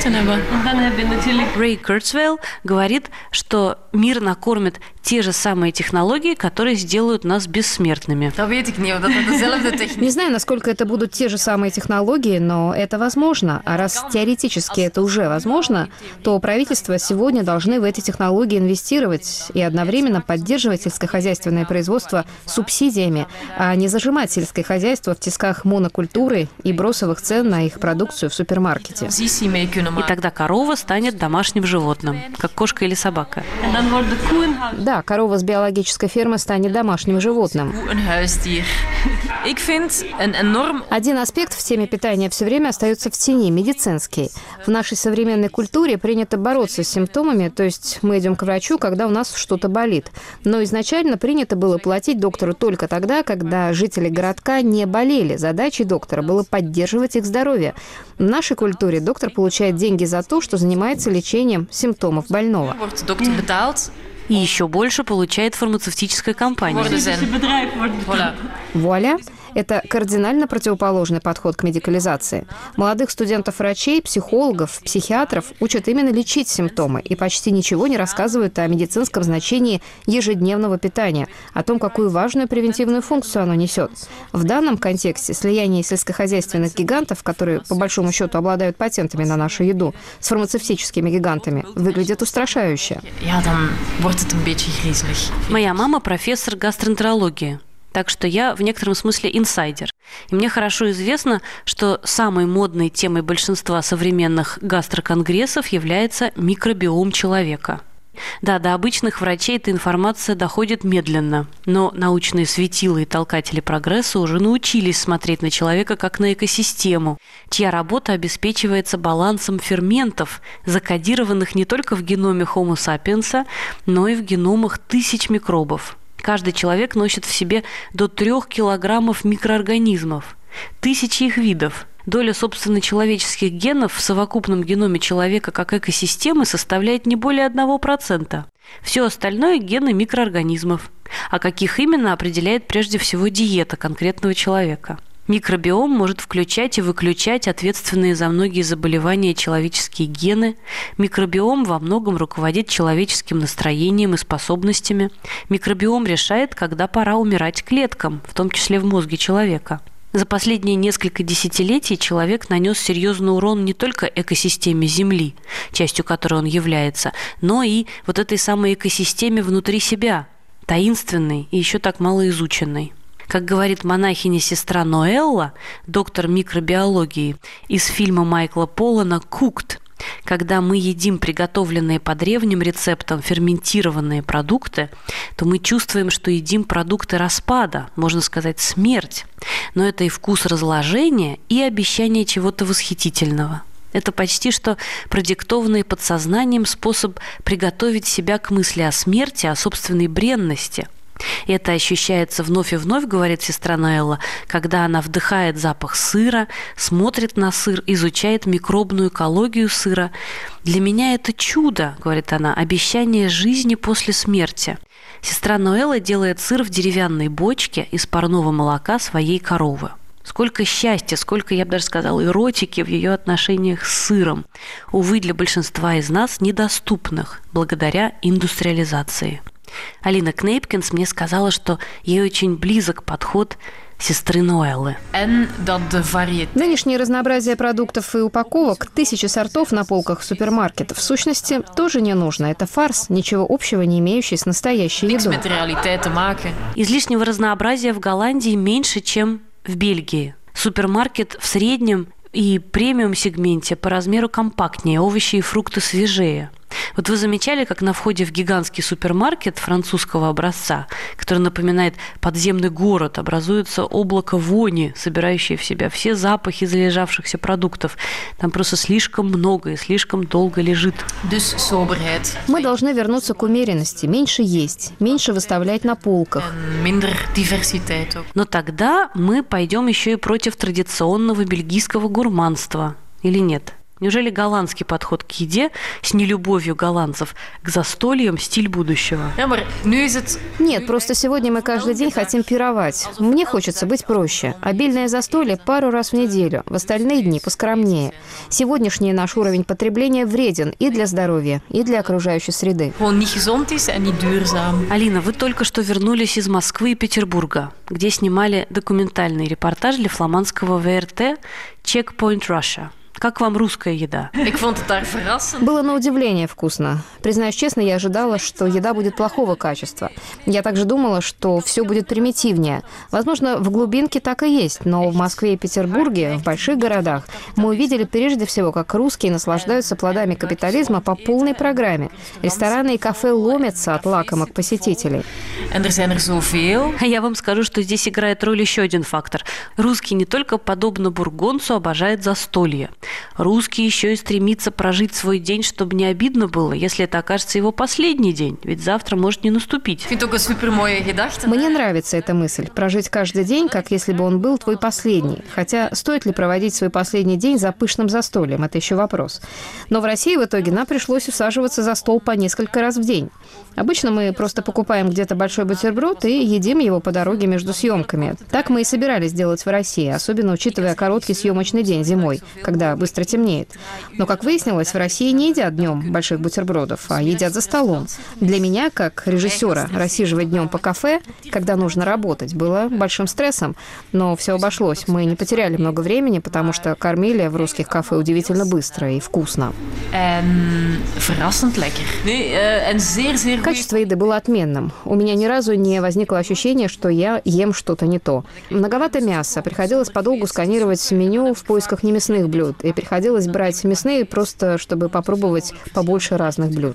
Рэй Курцвейл говорит, что мир накормит те же самые технологии, которые сделают нас бессмертными. Не знаю, насколько это будут те же самые технологии, но это возможно. А раз теоретически это уже возможно, то правительства сегодня должны в эти технологии инвестировать и одновременно поддерживать сельскохозяйственное производство субсидиями, а не зажимать сельское хозяйство в тисках монокультуры и бросовых цен на их продукцию в супермаркете. И тогда корова станет домашним животным, как кошка или собака. Да, корова с биологической фермы станет домашним животным. Один аспект в теме питания все время остается в тени – медицинский. В нашей современной культуре принято бороться с симптомами, то есть мы идем к врачу, когда у нас что-то болит. Но изначально принято было платить доктору только тогда, когда жители городка не болели. Задачей доктора было поддерживать их здоровье. В нашей культуре доктор получает деньги за то, что занимается лечением симптомов больного. И еще больше получает фармацевтическая компания. Вуаля! Это кардинально противоположный подход к медикализации. Молодых студентов-врачей, психологов, психиатров учат именно лечить симптомы и почти ничего не рассказывают о медицинском значении ежедневного питания, о том, какую важную превентивную функцию оно несет. В данном контексте слияние сельскохозяйственных гигантов, которые по большому счету обладают патентами на нашу еду, с фармацевтическими гигантами, выглядит устрашающе. Моя мама профессор гастроэнтерологии. Так что я в некотором смысле инсайдер. И мне хорошо известно, что самой модной темой большинства современных гастроконгрессов является микробиом человека. Да, до обычных врачей эта информация доходит медленно, но научные светила и толкатели прогресса уже научились смотреть на человека как на экосистему, чья работа обеспечивается балансом ферментов, закодированных не только в геноме Homo sapiens, но и в геномах тысяч микробов. Каждый человек носит в себе до трех килограммов микроорганизмов, тысячи их видов. Доля, собственно, человеческих генов в совокупном геноме человека как экосистемы составляет не более одного процента. Все остальное – гены микроорганизмов. А каких именно, определяет прежде всего диета конкретного человека. Микробиом может включать и выключать ответственные за многие заболевания человеческие гены. Микробиом во многом руководит человеческим настроением и способностями. Микробиом решает, когда пора умирать клеткам, в том числе в мозге человека. За последние несколько десятилетий человек нанес серьезный урон не только экосистеме Земли, частью которой он является, но и вот этой самой экосистеме внутри себя, таинственной и еще так мало изученной. Как говорит монахиня-сестра Ноэлла, доктор микробиологии, из фильма Майкла Поллана «Cooked», когда мы едим приготовленные по древним рецептам ферментированные продукты, то мы чувствуем, что едим продукты распада, можно сказать, смерть. Но это и вкус разложения, и обещание чего-то восхитительного. Это почти что продиктованный подсознанием способ приготовить себя к мысли о смерти, о собственной бренности. И это ощущается вновь и вновь, говорит сестра Ноэлла, когда она вдыхает запах сыра, смотрит на сыр, изучает микробную экологию сыра. «Для меня это чудо», — говорит она, — «обещание жизни после смерти». Сестра Ноэлла делает сыр в деревянной бочке из парного молока своей коровы. Сколько счастья, сколько, я бы даже сказала, эротики в ее отношениях с сыром. Увы, для большинства из нас недоступных благодаря индустриализации. Алина Кнейпкинс мне сказала, что ей очень близок подход сестры Ноэллы. Нынешнее разнообразие продуктов и упаковок, тысячи сортов на полках супермаркетов, в сущности, тоже не нужно. Это фарс, ничего общего не имеющий с настоящей едой. Излишнего разнообразия в Голландии меньше, чем в Бельгии. Супермаркет в среднем и премиум-сегменте по размеру компактнее, овощи и фрукты свежее. Вот вы замечали, как на входе в гигантский супермаркет французского образца, который напоминает подземный город, образуется облако вони, собирающее в себя все запахи залежавшихся продуктов. Там просто слишком много и слишком долго лежит. Мы должны вернуться к умеренности, меньше есть, меньше выставлять на полках. Но тогда мы пойдем еще и против традиционного бельгийского гурманства. Или нет? Неужели голландский подход к еде с нелюбовью голландцев к застольям – стиль будущего? Нет, просто сегодня мы каждый день хотим пировать. Мне хочется быть проще. Обильное застолье пару раз в неделю, в остальные дни поскромнее. Сегодняшний наш уровень потребления вреден и для здоровья, и для окружающей среды. Алина, вы только что вернулись из Москвы и Петербурга, где снимали документальный репортаж для фламандского вэ эр тэ «Checkpoint Russia». Как вам русская еда? Было на удивление вкусно. Признаюсь честно, я ожидала, что еда будет плохого качества. Я также думала, что все будет примитивнее. Возможно, в глубинке так и есть, но в Москве и Петербурге, в больших городах, мы увидели прежде всего, как русские наслаждаются плодами капитализма по полной программе. Рестораны и кафе ломятся от лакомок посетителей. Я вам скажу, что здесь играет роль еще один фактор. Русский не только, подобно бургонцу, обожает застолье. Русский еще и стремится прожить свой день, чтобы не обидно было, если это окажется его последний день, ведь завтра может не наступить. Мне нравится эта мысль – прожить каждый день, как если бы он был твой последний. Хотя стоит ли проводить свой последний день за пышным застольем – это еще вопрос. Но в России в итоге нам пришлось усаживаться за стол по несколько раз в день. Обычно мы просто покупаем где-то большой бутерброд и едим его по дороге между съемками. Так мы и собирались делать в России, особенно учитывая короткий съемочный день зимой, когда быстро темнеет. Но, как выяснилось, в России не едят днем больших бутербродов, а едят за столом. Для меня, как режиссера, рассиживать днем по кафе, когда нужно работать, было большим стрессом. Но все обошлось. Мы не потеряли много времени, потому что кормили в русских кафе удивительно быстро и вкусно. Качество еды было отменным. У меня ни разу не возникло ощущения, что я ем что-то не то. Многовато мяса. Приходилось подолгу сканировать меню в поисках немясных блюд. И приходилось брать мясные просто, чтобы попробовать побольше разных блюд.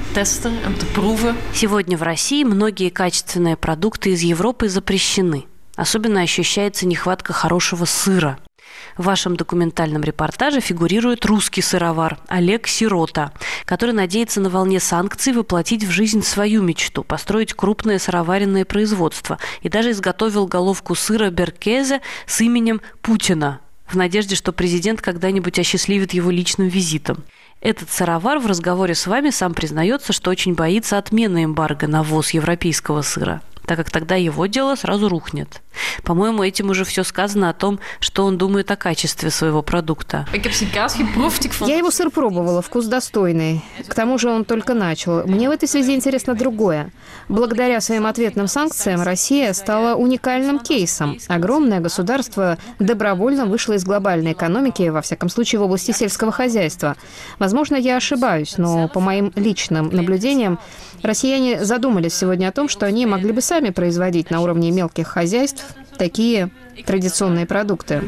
Сегодня в России многие качественные продукты из Европы запрещены. Особенно ощущается нехватка хорошего сыра. В вашем документальном репортаже фигурирует русский сыровар Олег Сирота, который надеется на волне санкций воплотить в жизнь свою мечту – построить крупное сыроваренное производство, и даже изготовил головку сыра Беркезе с именем Путина, в надежде, что президент когда-нибудь осчастливит его личным визитом. Этот сыровар в разговоре с вами сам признается, что очень боится отмены эмбарго на ввоз европейского сыра, так как тогда его дело сразу рухнет. По-моему, этим уже все сказано о том, что он думает о качестве своего продукта. Я его сыр пробовала, вкус достойный. К тому же он только начал. Мне в этой связи интересно другое. Благодаря своим ответным санкциям Россия стала уникальным кейсом. Огромное государство добровольно вышло из глобальной экономики, во всяком случае в области сельского хозяйства. Возможно, я ошибаюсь, но по моим личным наблюдениям, россияне задумались сегодня о том, что они могли бы сами производить на уровне мелких хозяйств такие традиционные продукты.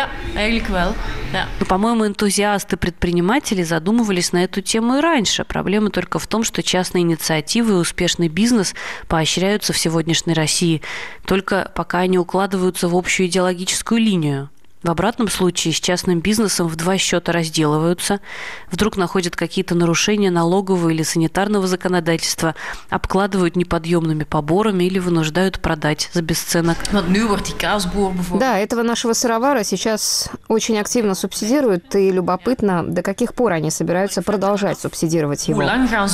Но, по-моему, энтузиасты-предприниматели задумывались на эту тему и раньше. Проблема только в том, что частные инициативы и успешный бизнес поощряются в сегодняшней России, только пока они укладываются в общую идеологическую линию. В обратном случае с частным бизнесом в два счета разделываются, вдруг находят какие-то нарушения налогового или санитарного законодательства, обкладывают неподъемными поборами или вынуждают продать за бесценок. Да, этого нашего сыровара сейчас очень активно субсидируют, и любопытно, до каких пор они собираются продолжать субсидировать его.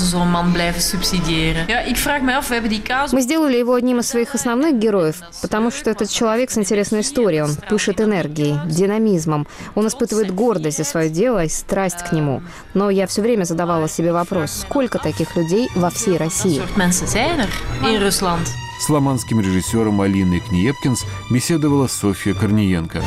Мы сделали его одним из своих основных героев, потому что этот человек с интересной историей, он пышет энергией, динамизмом. Он испытывает гордость за свое дело и страсть к нему. Но я все время задавала себе вопрос, сколько таких людей во всей России? С фламандским режиссером Алиной Книепкинс беседовала Софья Корниенко.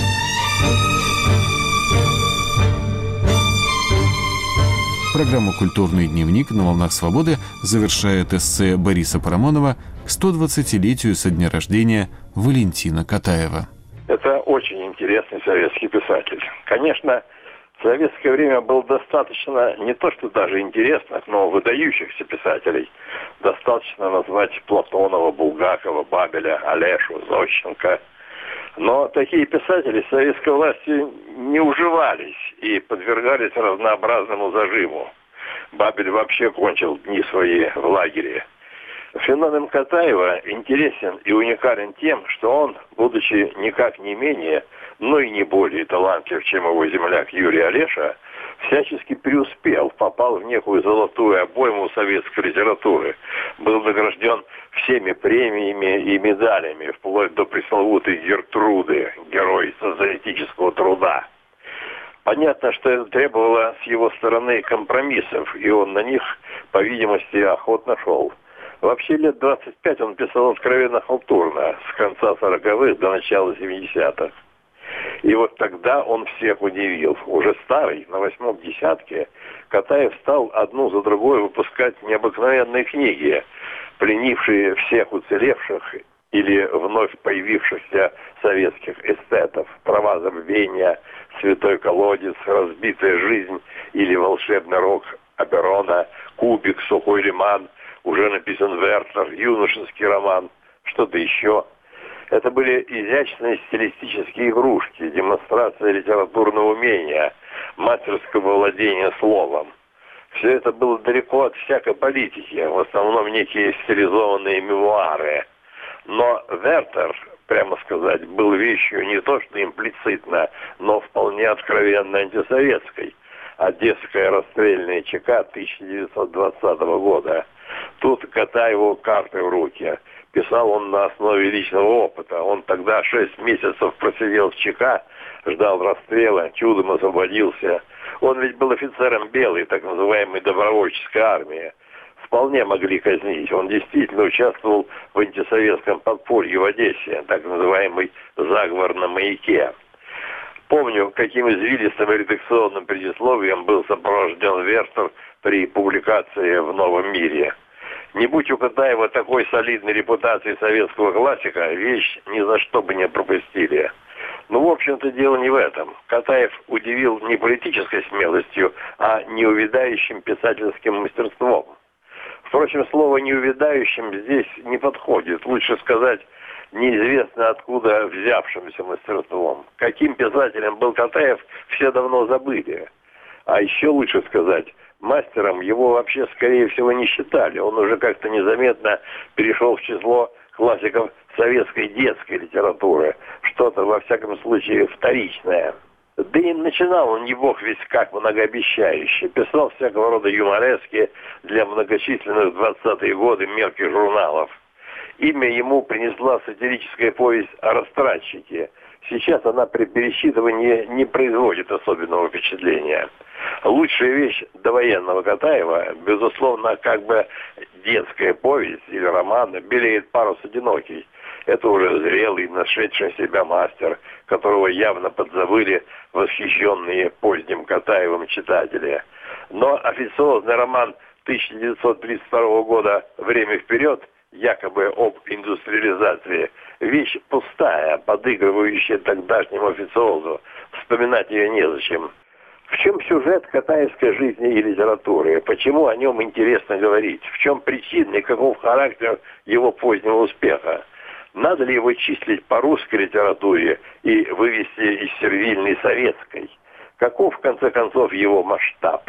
Программу «Культурный дневник» на «Волнах свободы» завершает эссе Бориса Парамонова к сто двадцатилетию со дня рождения Валентина Катаева. Это очень интересный советский писатель. Конечно, в советское время было достаточно не то что даже интересных, но выдающихся писателей. Достаточно назвать Платонова, Булгакова, Бабеля, Олешу, Зощенко. Но такие писатели советской власти не уживались и подвергались разнообразному зажиму. Бабель вообще кончил дни свои в лагере. Феномен Катаева интересен и уникален тем, что он, будучи никак не менее, но и не более талантлив, чем его земляк Юрий Олеша, всячески преуспел, попал в некую золотую обойму советской литературы, был награжден всеми премиями и медалями, вплоть до пресловутой Гертруды, герой социалистического труда. Понятно, что это требовало с его стороны компромиссов, и он на них, по видимости, охотно шел. Вообще лет двадцать пять он писал откровенно халтурно, с конца сороковых до начала семидесятых. И вот тогда он всех удивил. Уже старый, на восьмом десятке, Катаев стал одну за другой выпускать необыкновенные книги, пленившие всех уцелевших или вновь появившихся советских эстетов. «Права забвения», «Святой колодец», «Разбитая жизнь» или «Волшебный рок» Оперона, «Кубик», «Сухой лиман», уже написан Вертер, юношеский роман, что-то еще. Это были изящные стилистические игрушки, демонстрация литературного умения, мастерского владения словом. Все это было далеко от всякой политики, в основном некие стилизованные мемуары. Но Вертер, прямо сказать, был вещью не то что имплицитно, но вполне откровенно антисоветской. Одесская расстрельная ЧК тысяча девятьсот двадцатого года. Тут Катаеву карты в руки. Писал он на основе личного опыта. Он тогда шесть месяцев просидел в ЧК, ждал расстрела, чудом освободился. Он ведь был офицером белой, так называемой добровольческой армии. Вполне могли казнить. Он действительно участвовал в антисоветском подполье в Одессе, так называемый заговор на маяке. Помню, каким извилистым редакционным предисловием был сопровожден Вертер при публикации в «Новом мире». Не будь у Катаева такой солидной репутации советского классика, вещь ни за что бы не пропустили. Ну, в общем-то, дело не в этом. Катаев удивил не политической смелостью, а неувядающим писательским мастерством. Впрочем, слово «неувядающим» здесь не подходит. Лучше сказать неизвестно откуда взявшимся мастерством. Каким писателем был Катаев, все давно забыли. А еще лучше сказать, мастером его вообще, скорее всего, не считали. Он уже как-то незаметно перешел в число классиков советской детской литературы. Что-то, во всяком случае, вторичное. Да и начинал он не бог весь как многообещающе. Писал всякого рода юморески для многочисленных в двадцатые годы мелких журналов. Имя ему принесла сатирическая повесть о растратчике. Сейчас она при пересчитывании не производит особенного впечатления. Лучшая вещь довоенного Катаева, безусловно, как бы детская повесть или роман «Белеет парус одинокий». Это уже зрелый, нашедший себя мастер, которого явно подзабыли восхищенные поздним Катаевым читатели. Но официозный роман тысяча девятьсот тридцать второго года «Время вперед», якобы об индустриализации, вещь пустая, подыгрывающая тогдашнему официозу. Вспоминать ее незачем. В чем сюжет катаевской жизни и литературы? Почему о нем интересно говорить? В чем причина и каков характер его позднего успеха? Надо ли его числить по русской литературе и вывести из сервильной советской? Каков, в конце концов, его масштаб?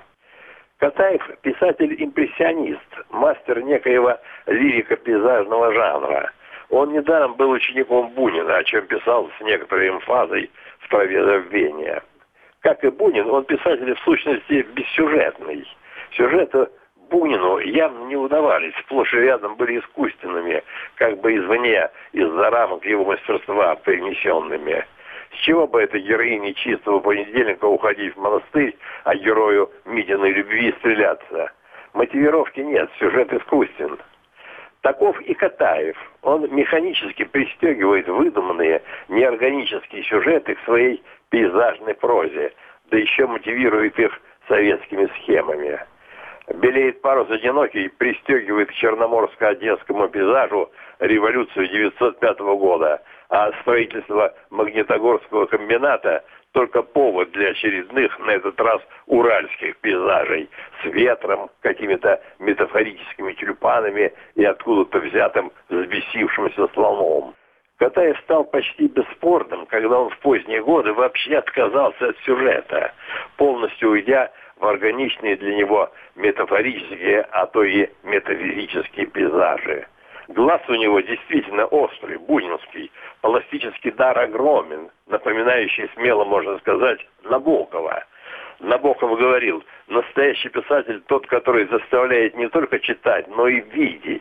Катаев – писатель-импрессионист, мастер некоего лирико-пейзажного жанра. Он недаром был учеником Бунина, о чем писал с некоторой эмфазой в «Траве забвения». Как и Бунин, он писатель в сущности бессюжетный. Сюжеты Бунину явно не удавались, сплошь и рядом были искусственными, как бы извне, из-за рамок его мастерства привнесенными. С чего бы этой героине «Чистого понедельника» уходить в монастырь, а герою Митиной любви стреляться? Мотивировки нет, сюжет искусствен. Таков и Катаев. Он механически пристегивает выдуманные неорганические сюжеты к своей пейзажной прозе, да еще мотивирует их советскими схемами. «Белеет парус одинокий» пристегивает к черноморско-одесскому пейзажу революцию девятьсот пятого года, а строительство Магнитогорского комбината только повод для очередных, на этот раз, уральских пейзажей с ветром, какими-то метафорическими тюльпанами и откуда-то взятым взбесившимся слоном. Катаев стал почти бесспорным, когда он в поздние годы вообще отказался от сюжета, полностью уйдя в органичные для него метафорические, а то и метафизические пейзажи. Глаз у него действительно острый, бунинский, пластический дар огромен, напоминающий, смело можно сказать, Набокова. Набоков говорил, настоящий писатель тот, который заставляет не только читать, но и видеть.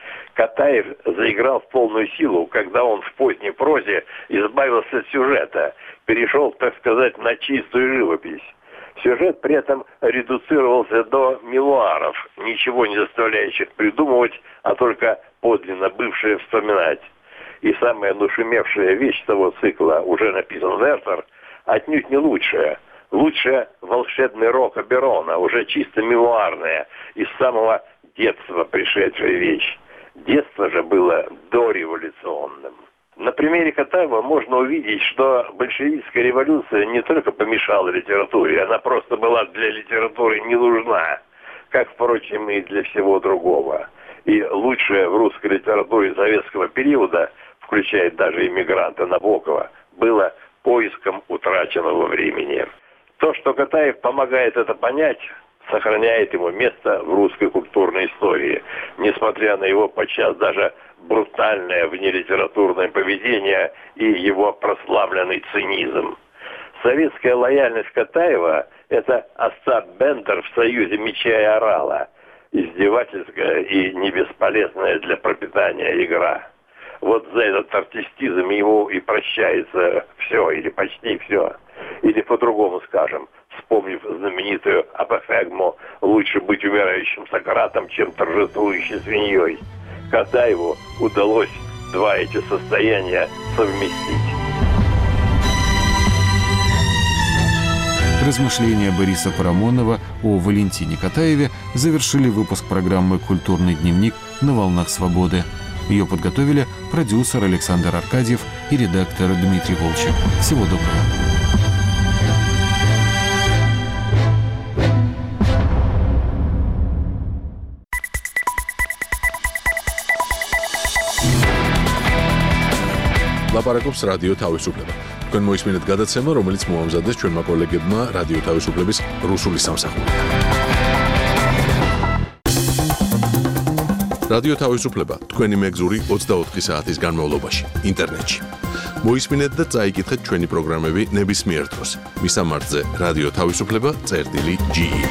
Катаев заиграл в полную силу, когда он в поздней прозе избавился от сюжета, перешел, так сказать, на чистую живопись. Сюжет при этом редуцировался до мемуаров, ничего не заставляющих придумывать, а только подлинно бывшее вспоминать. И самая нашумевшая вещь того цикла, уже написан Вертер, отнюдь не лучшая. Лучше волшебный рок Оберона, уже чисто мемуарная, из самого детства пришедшая вещь. Детство же было дореволюционным. На примере Катаева можно увидеть, что большевистская революция не только помешала литературе, она просто была для литературы не нужна, как, впрочем, и для всего другого. И лучшее в русской литературе советского периода, включая даже иммигранта Набокова, было поиском утраченного времени. То, что Катаев помогает это понять, сохраняет ему место в русской культурной истории, несмотря на его подчас даже брутальное внелитературное поведение и его прославленный цинизм. Советская лояльность Катаева – это Остап Бендер в «Союзе меча и орала», издевательская и не бесполезная для пропитания игра. Вот за этот артистизм ему и прощается все, или почти все. Или по-другому скажем, вспомнив знаменитую апофегму «Лучше быть умирающим Сократом, чем торжествующей свиньей». Катаеву удалось два эти состояния совместить. Размышления Бориса Парамонова о Валентине Катаеве завершили выпуск программы «Культурный дневник» на «Волнах свободы». Ее подготовили продюсер Александр Аркадьев и редактор Дмитрий Волчек. Всего доброго. ლაპარაკობს რადიო თავისუფლება. თქვენ მოისმინეთ გადაცემა, რომელიც მოამზადეს ჩვენმა კოლეგებმა რადიო თავისუფლების რუსული სამსახურიდან. რადიო თავისუფლება თქვენი მეგზური ოცდაოთხი საათის განმავლობაში ინტერნეტში. მოისმინეთ და წაიკითხეთ ჩვენი პროგრამები ნებისმიერ დროს. მისამართზე რადიო თავისუფლება წერტილი ჯი ი.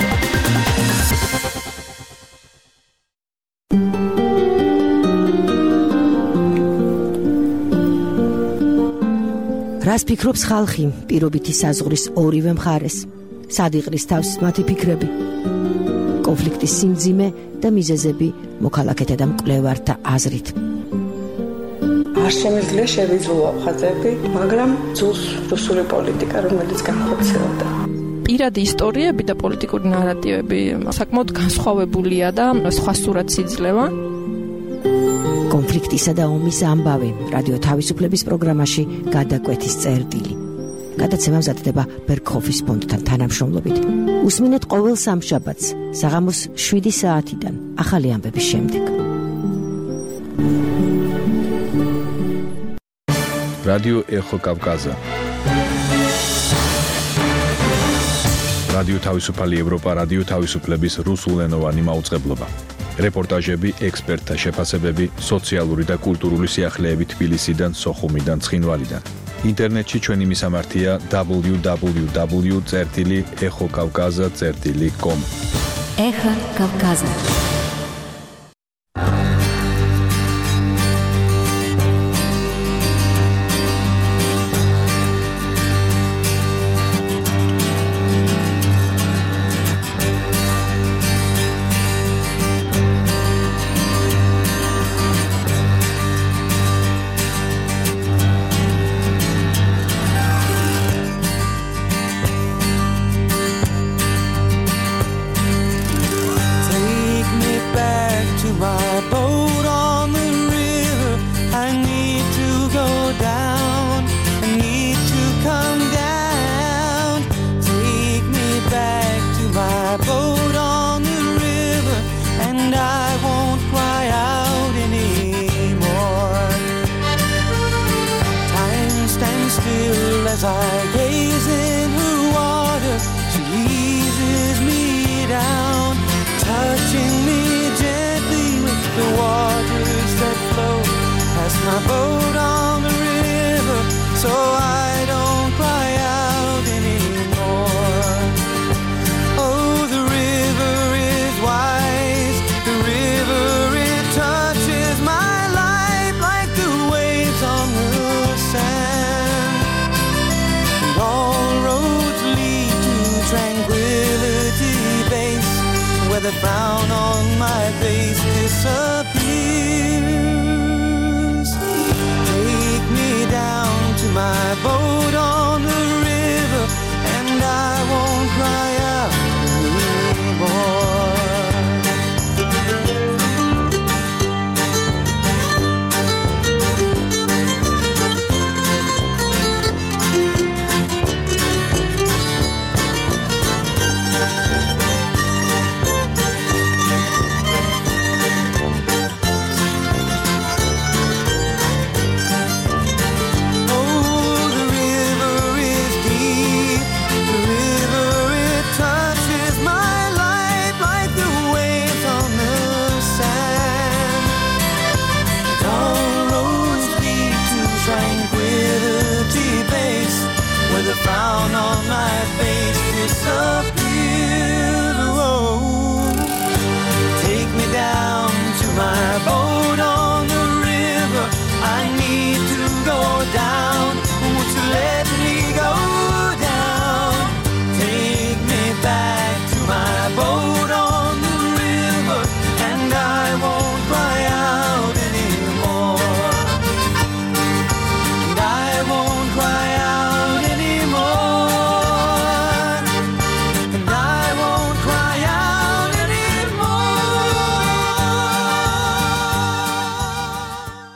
რას ფიქრობს ხალხი პირობითი საზღვრის ორივე მხარეს? სად იყრის თავს მათი ფიქრები? კონფლიქტის სიმძიმე და მიზეზები მოქალაქეთა და მკვლევართა აზრით. არ შემიძლია შევიძულო ხაზები, მაგრამ ძულს რუსული პოლიტიკა, რომელიც განხორციელდა. პირადი ისტორიები და პოლიტიკური ნარატივები საკმაოდ განსხვავებულია და სხვა სურათს იძლევა. კონფლიქტისა და ომის ამბავი რადიო თავისუფლების პროგრამაში გადაკვეთის წერტილი. გადაცემა მზადდება ბერქჰოფის ფონდთან თანამშრომლობით. უსმინეთ ყოველ სამშაბათს საღამოს შვიდი საათიდან ახალი ამბების შემდეგ. რადიო ეხო კავკაზა. რადიო თავისუფალი ევროპა, რადიო თავისუფლების რუსულენოვანი მაუწყებლობა. რეპორტაჟები, ექსპერტთა შეფასებები, სოციალური და კულტურული სიახლეები თბილისიდან, სოხუმიდან, ცხინვალიდან. ინტერნეტში ჩვენი მისამართია დაბლიუ დაბლიუ დაბლიუ წერტილი ეხო კავკაზა წერტილი კომ. ეხო კავკაზა. As I gaze in her water, she eases me down, touching me gently with the waters that flow past my boat on the river, so I don't cry out anymore. Oh, the river is wise, the river, it touches my life like the waves on the sand. All roads lead to Tranquility Base, where the frown on my face disappears.